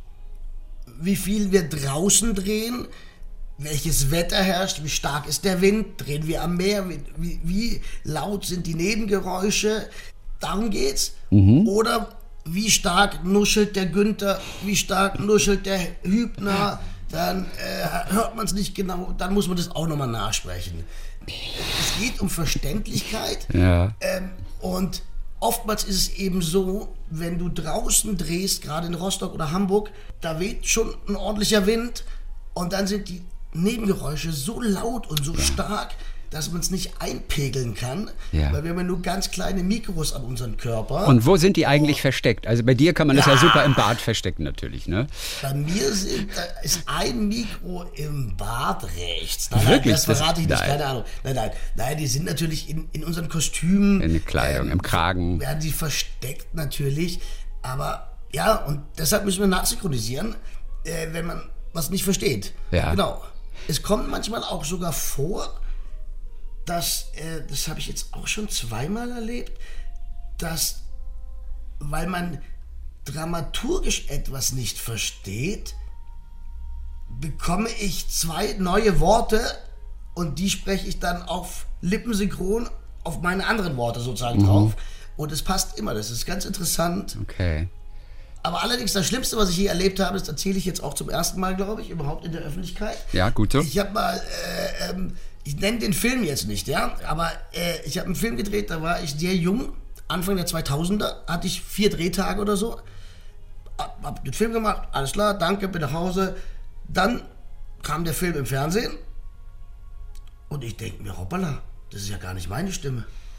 wie viel wir draußen drehen, welches Wetter herrscht, wie stark ist der Wind, drehen wir am Meer, wie, wie, wie laut sind die Nebengeräusche. Darum geht's. Mhm. Oder wie stark nuschelt der Günther, wie stark nuschelt der Hübner. Dann äh, hört man es nicht genau, dann muss man das auch nochmal nachsprechen. Es geht um Verständlichkeit ja. ähm, und oftmals ist es eben so, wenn du draußen drehst, gerade in Rostock oder Hamburg, da weht schon ein ordentlicher Wind und dann sind die Nebengeräusche so laut und so ja. stark, dass man es nicht einpegeln kann, ja. weil wir haben ja nur ganz kleine Mikros an unserem Körper. Und wo sind die eigentlich oh. versteckt? Also bei dir kann man das ja. ja super im Bad verstecken natürlich, ne? Bei mir sind, da ist ein Mikro im Bad rechts. Nein, Wirklich? Nein, das verrate ich nicht, nein. keine Ahnung. Nein, nein, nein, die sind natürlich in, in unseren Kostümen. In der Kleidung, ähm, im Kragen. Werden die versteckt natürlich, aber ja, und deshalb müssen wir nachsynchronisieren, äh, wenn man was nicht versteht. Ja. Genau. Es kommt manchmal auch sogar vor, dass, äh, das habe ich jetzt auch schon zweimal erlebt, dass, weil man dramaturgisch etwas nicht versteht, bekomme ich zwei neue Worte und die spreche ich dann auf lippensynchron auf meine anderen Worte sozusagen mhm. drauf. Und es passt immer, das ist ganz interessant. Okay. Aber allerdings das Schlimmste, was ich je erlebt habe, das erzähle ich jetzt auch zum ersten Mal, glaube ich, überhaupt in der Öffentlichkeit. Ja, gut so. Ich habe mal... Äh, ähm, Ich nenne den Film jetzt nicht, ja, aber äh, ich habe einen Film gedreht, da war ich sehr jung, Anfang der zweitausender, hatte ich vier Drehtage oder so, hab, hab den Film gemacht, alles klar, danke, bin nach Hause. Dann kam der Film im Fernsehen und ich denke mir, hoppala, das ist ja gar nicht meine Stimme.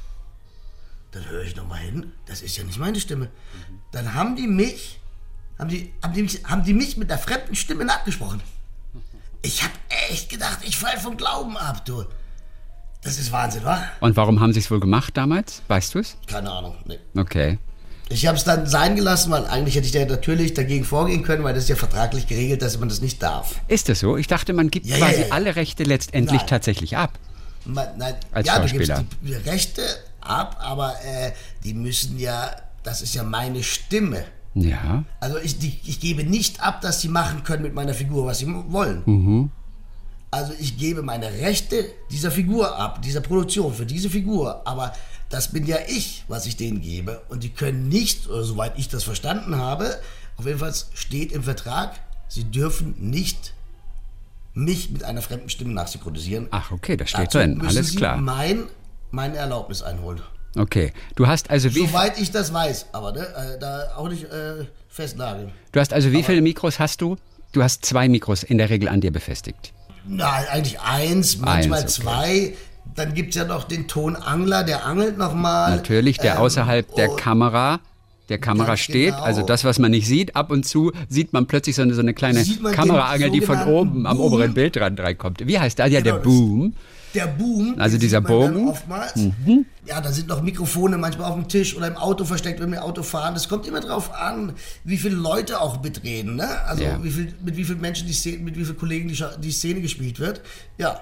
Dann höre ich nochmal hin, das ist ja nicht meine Stimme. Mhm. Dann haben die mich, haben die, haben die mich, haben die mich mit der fremden Stimme nachgesprochen. Ich hab echt gedacht, ich fall vom Glauben ab, du. Das ist Wahnsinn, wa? Und warum haben sie es wohl gemacht damals? Weißt du es? Keine Ahnung, nee. Okay. Ich habe es dann sein gelassen, weil eigentlich hätte ich da natürlich dagegen vorgehen können, weil das ist ja vertraglich geregelt, dass man das nicht darf. Ist das so? Ich dachte, man gibt ja, quasi ja, ja. alle Rechte letztendlich nein. tatsächlich ab. Man, nein, als ja, Schauspieler. Du gibst die Rechte ab, aber äh, die müssen ja, das ist ja meine Stimme. Ja. Also ich, die, ich gebe nicht ab, dass sie machen können mit meiner Figur, was sie wollen. Mhm. Also ich gebe meine Rechte dieser Figur ab, dieser Produktion, für diese Figur. Aber das bin ja ich, was ich denen gebe. Und die können nicht, oder soweit ich das verstanden habe, auf jeden Fall steht im Vertrag, sie dürfen nicht mich mit einer fremden Stimme nachsynchronisieren. Ach, okay, das steht Dazu drin, müssen alles sie klar. Mein, meine Erlaubnis einholen. Okay, du hast also wie... Soweit ich das weiß, aber ne, äh, da auch nicht äh, festnageln. Du hast also wie aber, viele Mikros hast du? Du hast zwei Mikros in der Regel an dir befestigt. Nein, eigentlich eins, manchmal eins, okay. zwei. Dann gibt es ja noch den Tonangler, der angelt nochmal. Natürlich, der ähm, außerhalb der oh, Kamera, der Kamera steht. Genau. Also das, was man nicht sieht. Ab und zu sieht man plötzlich so eine, so eine kleine Kameraangel, die von oben am Boom. oberen Bildrand reinkommt. Wie heißt das? Ja, genau, der Boom. Der Boom. Also dieser Bogen. Mhm. Ja, da sind noch Mikrofone manchmal auf dem Tisch oder im Auto versteckt, wenn wir Auto fahren. Das kommt immer drauf an, wie viele Leute auch mitreden. Ne? Also ja. wie viel, mit wie vielen Menschen die Szene, mit wie vielen Kollegen die, die Szene gespielt wird. Ja.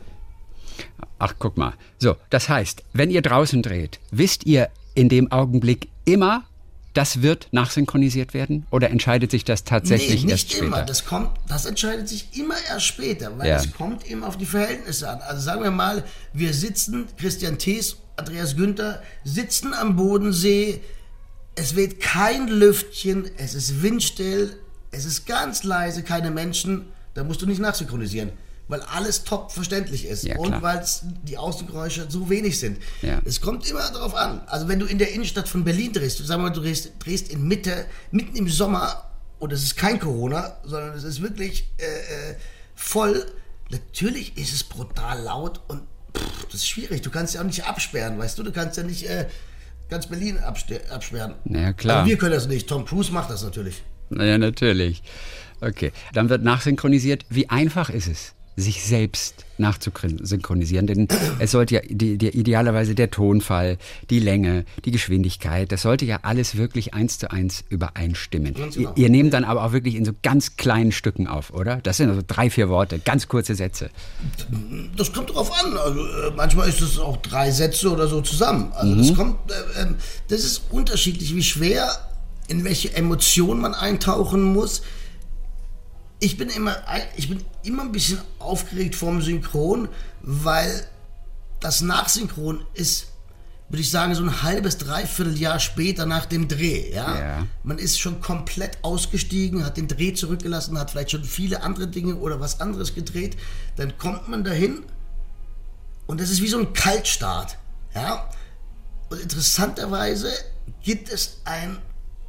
Ach, guck mal. So, das heißt, wenn ihr draußen dreht, wisst ihr in dem Augenblick immer, das wird nachsynchronisiert werden? Oder entscheidet sich das tatsächlich nee, erst später? Nicht immer. Das, kommt, das entscheidet sich immer erst später, weil ja. es kommt eben auf die Verhältnisse an. Also sagen wir mal, wir sitzen, Christian Thees, Andreas Günther, sitzen am Bodensee, es weht kein Lüftchen, es ist windstill, es ist ganz leise, keine Menschen, da musst du nicht nachsynchronisieren, weil alles top verständlich ist Ja, und klar. weil die Außengeräusche so wenig sind. Ja. Es kommt immer darauf an. Also wenn du in der Innenstadt von Berlin drehst, sagen wir mal, du drehst, drehst in Mitte, mitten im Sommer und es ist kein Corona, sondern es ist wirklich äh, voll, natürlich ist es brutal laut und pff, das ist schwierig. Du kannst ja auch nicht absperren, weißt du? Du kannst ja nicht äh, ganz Berlin abste- absperren. Ja, klar. Aber wir können das nicht. Tom Cruise macht das natürlich. Ja, natürlich. Okay, dann wird nachsynchronisiert. Wie einfach ist es, sich selbst nachzusynchronisieren? Denn es sollte ja die, die, idealerweise der Tonfall, die Länge, die Geschwindigkeit, das sollte ja alles wirklich eins zu eins übereinstimmen. Ganz genau. Ihr, ihr nehmt dann aber auch wirklich in so ganz kleinen Stücken auf, oder? Das sind also drei, vier Worte, ganz kurze Sätze. Das kommt drauf an. Also, äh, manchmal ist es auch drei Sätze oder so zusammen. Also das kommt, äh, äh, das ist unterschiedlich, wie schwer, in welche Emotion man eintauchen muss. Ich bin immer, ich bin immer ein bisschen aufgeregt vorm Synchron, weil das Nachsynchron ist, würde ich sagen, so ein halbes, dreiviertel Jahr später nach dem Dreh. Ja? Ja. Man ist schon komplett ausgestiegen, hat den Dreh zurückgelassen, hat vielleicht schon viele andere Dinge oder was anderes gedreht. Dann kommt man dahin und das ist wie so ein Kaltstart. Ja? Und interessanterweise gibt es ein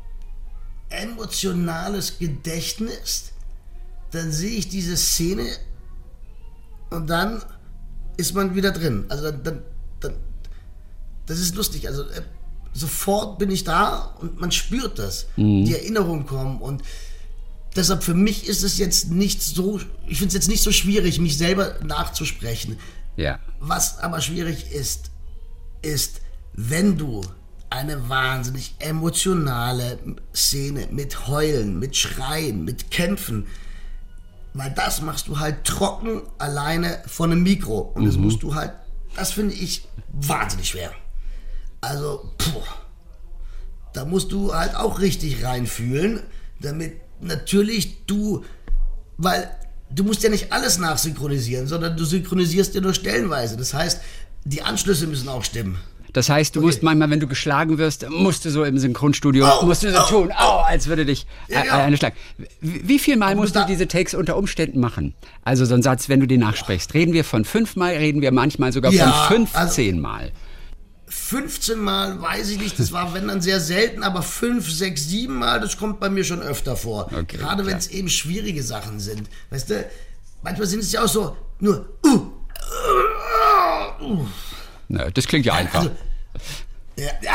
emotionales Gedächtnis. Dann sehe ich diese Szene und dann ist man wieder drin. Also dann, dann, dann das ist lustig. Also äh, sofort bin ich da und man spürt das. Mhm. Die Erinnerungen kommen und deshalb für mich ist es jetzt nicht so, ich finde es jetzt nicht so schwierig, mich selber nachzusprechen. Ja. Was aber schwierig ist, ist, wenn du eine wahnsinnig emotionale Szene mit Heulen, mit Schreien, mit Kämpfen, weil das machst du halt trocken alleine vor einem Mikro. Und das musst du halt, das finde ich wahnsinnig schwer. Also, puh, da musst du halt auch richtig reinfühlen, damit natürlich du, weil du musst ja nicht alles nachsynchronisieren, sondern du synchronisierst ja nur stellenweise. Das heißt, die Anschlüsse müssen auch stimmen. Das heißt, du Okay. musst manchmal, wenn du geschlagen wirst, musst du so im Synchronstudio, Au, musst du so au, tun, au, als würde dich Ja, äh, ja. eine schlagen. Wie, wie viel Mal musst du da- diese Takes unter Umständen machen? Also so ein Satz, wenn du den nachsprichst. Reden wir von fünfmal, reden wir manchmal sogar Ja, von fünfzehn Mal. fünfzehn Mal, weiß ich nicht, das war wenn dann sehr selten, aber fünf, sechs, sieben Mal, das kommt bei mir schon öfter vor. Okay, Gerade wenn klar. es eben schwierige Sachen sind. Weißt du, manchmal sind es ja auch so, nur, uh, uh, uh. Na, das klingt ja einfach. Also, ja, ja.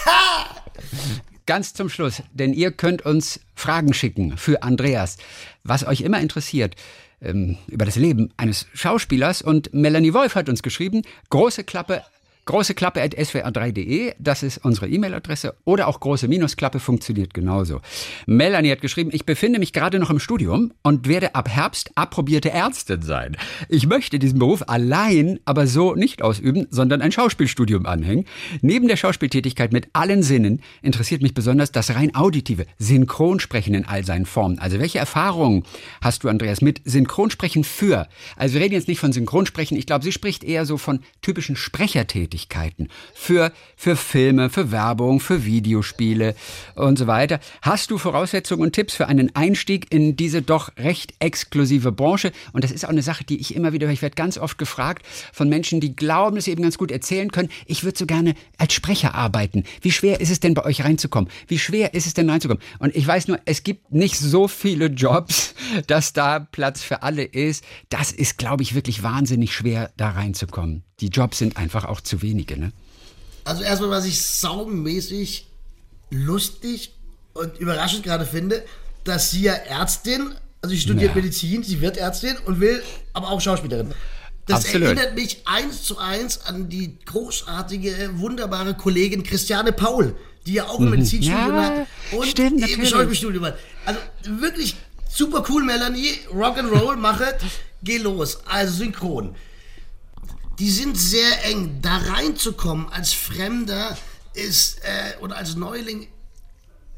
Ganz zum Schluss, denn ihr könnt uns Fragen schicken für Andreas, was euch immer interessiert ähm, über das Leben eines Schauspielers. Und Melanie Wolf hat uns geschrieben, große Klappe, große Klappe at s w r drei punkt de, das ist unsere E-Mail-Adresse, oder auch große Minusklappe funktioniert genauso. Melanie hat geschrieben, ich befinde mich gerade noch im Studium und werde ab Herbst approbierte Ärztin sein. Ich möchte diesen Beruf allein aber so nicht ausüben, sondern ein Schauspielstudium anhängen. Neben der Schauspieltätigkeit mit allen Sinnen interessiert mich besonders das rein auditive, Synchronsprechen in all seinen Formen. Also welche Erfahrungen hast du, Andreas, mit Synchronsprechen für? Also wir reden jetzt nicht von Synchronsprechen, ich glaube, sie spricht eher so von typischen Sprechertätigkeiten. Für, für Filme, für Werbung, für Videospiele und so weiter. Hast du Voraussetzungen und Tipps für einen Einstieg in diese doch recht exklusive Branche? Und das ist auch eine Sache, die ich immer wieder, ich werde ganz oft gefragt von Menschen, die glauben, dass sie eben ganz gut erzählen können. Ich würde so gerne als Sprecher arbeiten. Wie schwer ist es denn bei euch reinzukommen? Wie schwer ist es denn reinzukommen? Und ich weiß nur, es gibt nicht so viele Jobs, dass da Platz für alle ist. Das ist, glaube ich, wirklich wahnsinnig schwer, da reinzukommen. Die Jobs sind einfach auch zu wenige, ne? Also erstmal, was ich saumäßig lustig und überraschend gerade finde, dass sie ja Ärztin, also sie studiert Ja. Medizin, sie wird Ärztin und will aber auch Schauspielerin. Das Absolut. erinnert mich eins zu eins an die großartige, wunderbare Kollegin Christiane Paul, die ja auch ein Medizinstudium Ja, hat und stimmt, eben natürlich. Schauspielstudium hat. Also wirklich super cool, Melanie, Rock'n'Roll, machet, geh los. Also synchron. Die sind sehr eng. Da reinzukommen als Fremder ist, äh, oder als Neuling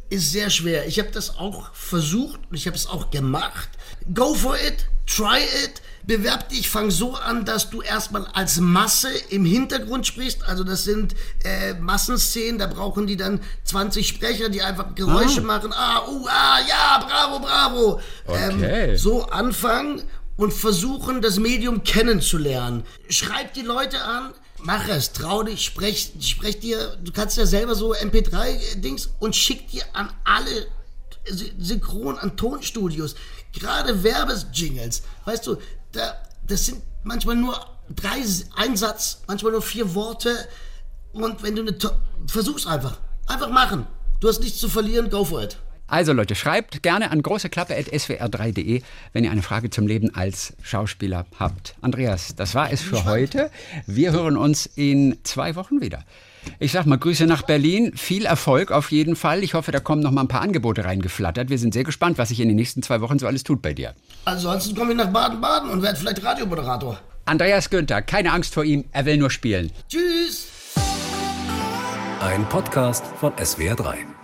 ist sehr schwer. Ich habe das auch versucht und ich habe es auch gemacht. Go for it, try it. Bewerb dich, fang so an, dass du erstmal als Masse im Hintergrund sprichst. Also das sind äh, Massenszenen, da brauchen die dann zwanzig Sprecher, die einfach Geräusche ah. machen. Ah, uh, ah, ja, bravo, bravo. Okay. Ähm, so anfangen und versuchen, das Medium kennenzulernen. Schreib die Leute an, mach es, trau dich, sprech, sprech dir, du kannst ja selber so M P drei Dings und schick dir an alle Synchron, an Tonstudios, gerade Werbejingles, weißt du, da, das sind manchmal nur drei, ein Satz, manchmal nur vier Worte und wenn du eine, versuch's einfach, einfach machen, du hast nichts zu verlieren, go for it. Also Leute, schreibt gerne an großeklappe at s w r drei punkt d e, wenn ihr eine Frage zum Leben als Schauspieler habt. Andreas, das war es für heute. Wir hören uns in zwei Wochen wieder. Ich sag mal Grüße nach Berlin, viel Erfolg auf jeden Fall. Ich hoffe, da kommen noch mal ein paar Angebote reingeflattert. Wir sind sehr gespannt, was sich in den nächsten zwei Wochen so alles tut bei dir. Ansonsten komme ich nach Baden-Baden und werde vielleicht Radiomoderator. Andreas Günther, keine Angst vor ihm, er will nur spielen. Tschüss! Ein Podcast von S W R drei.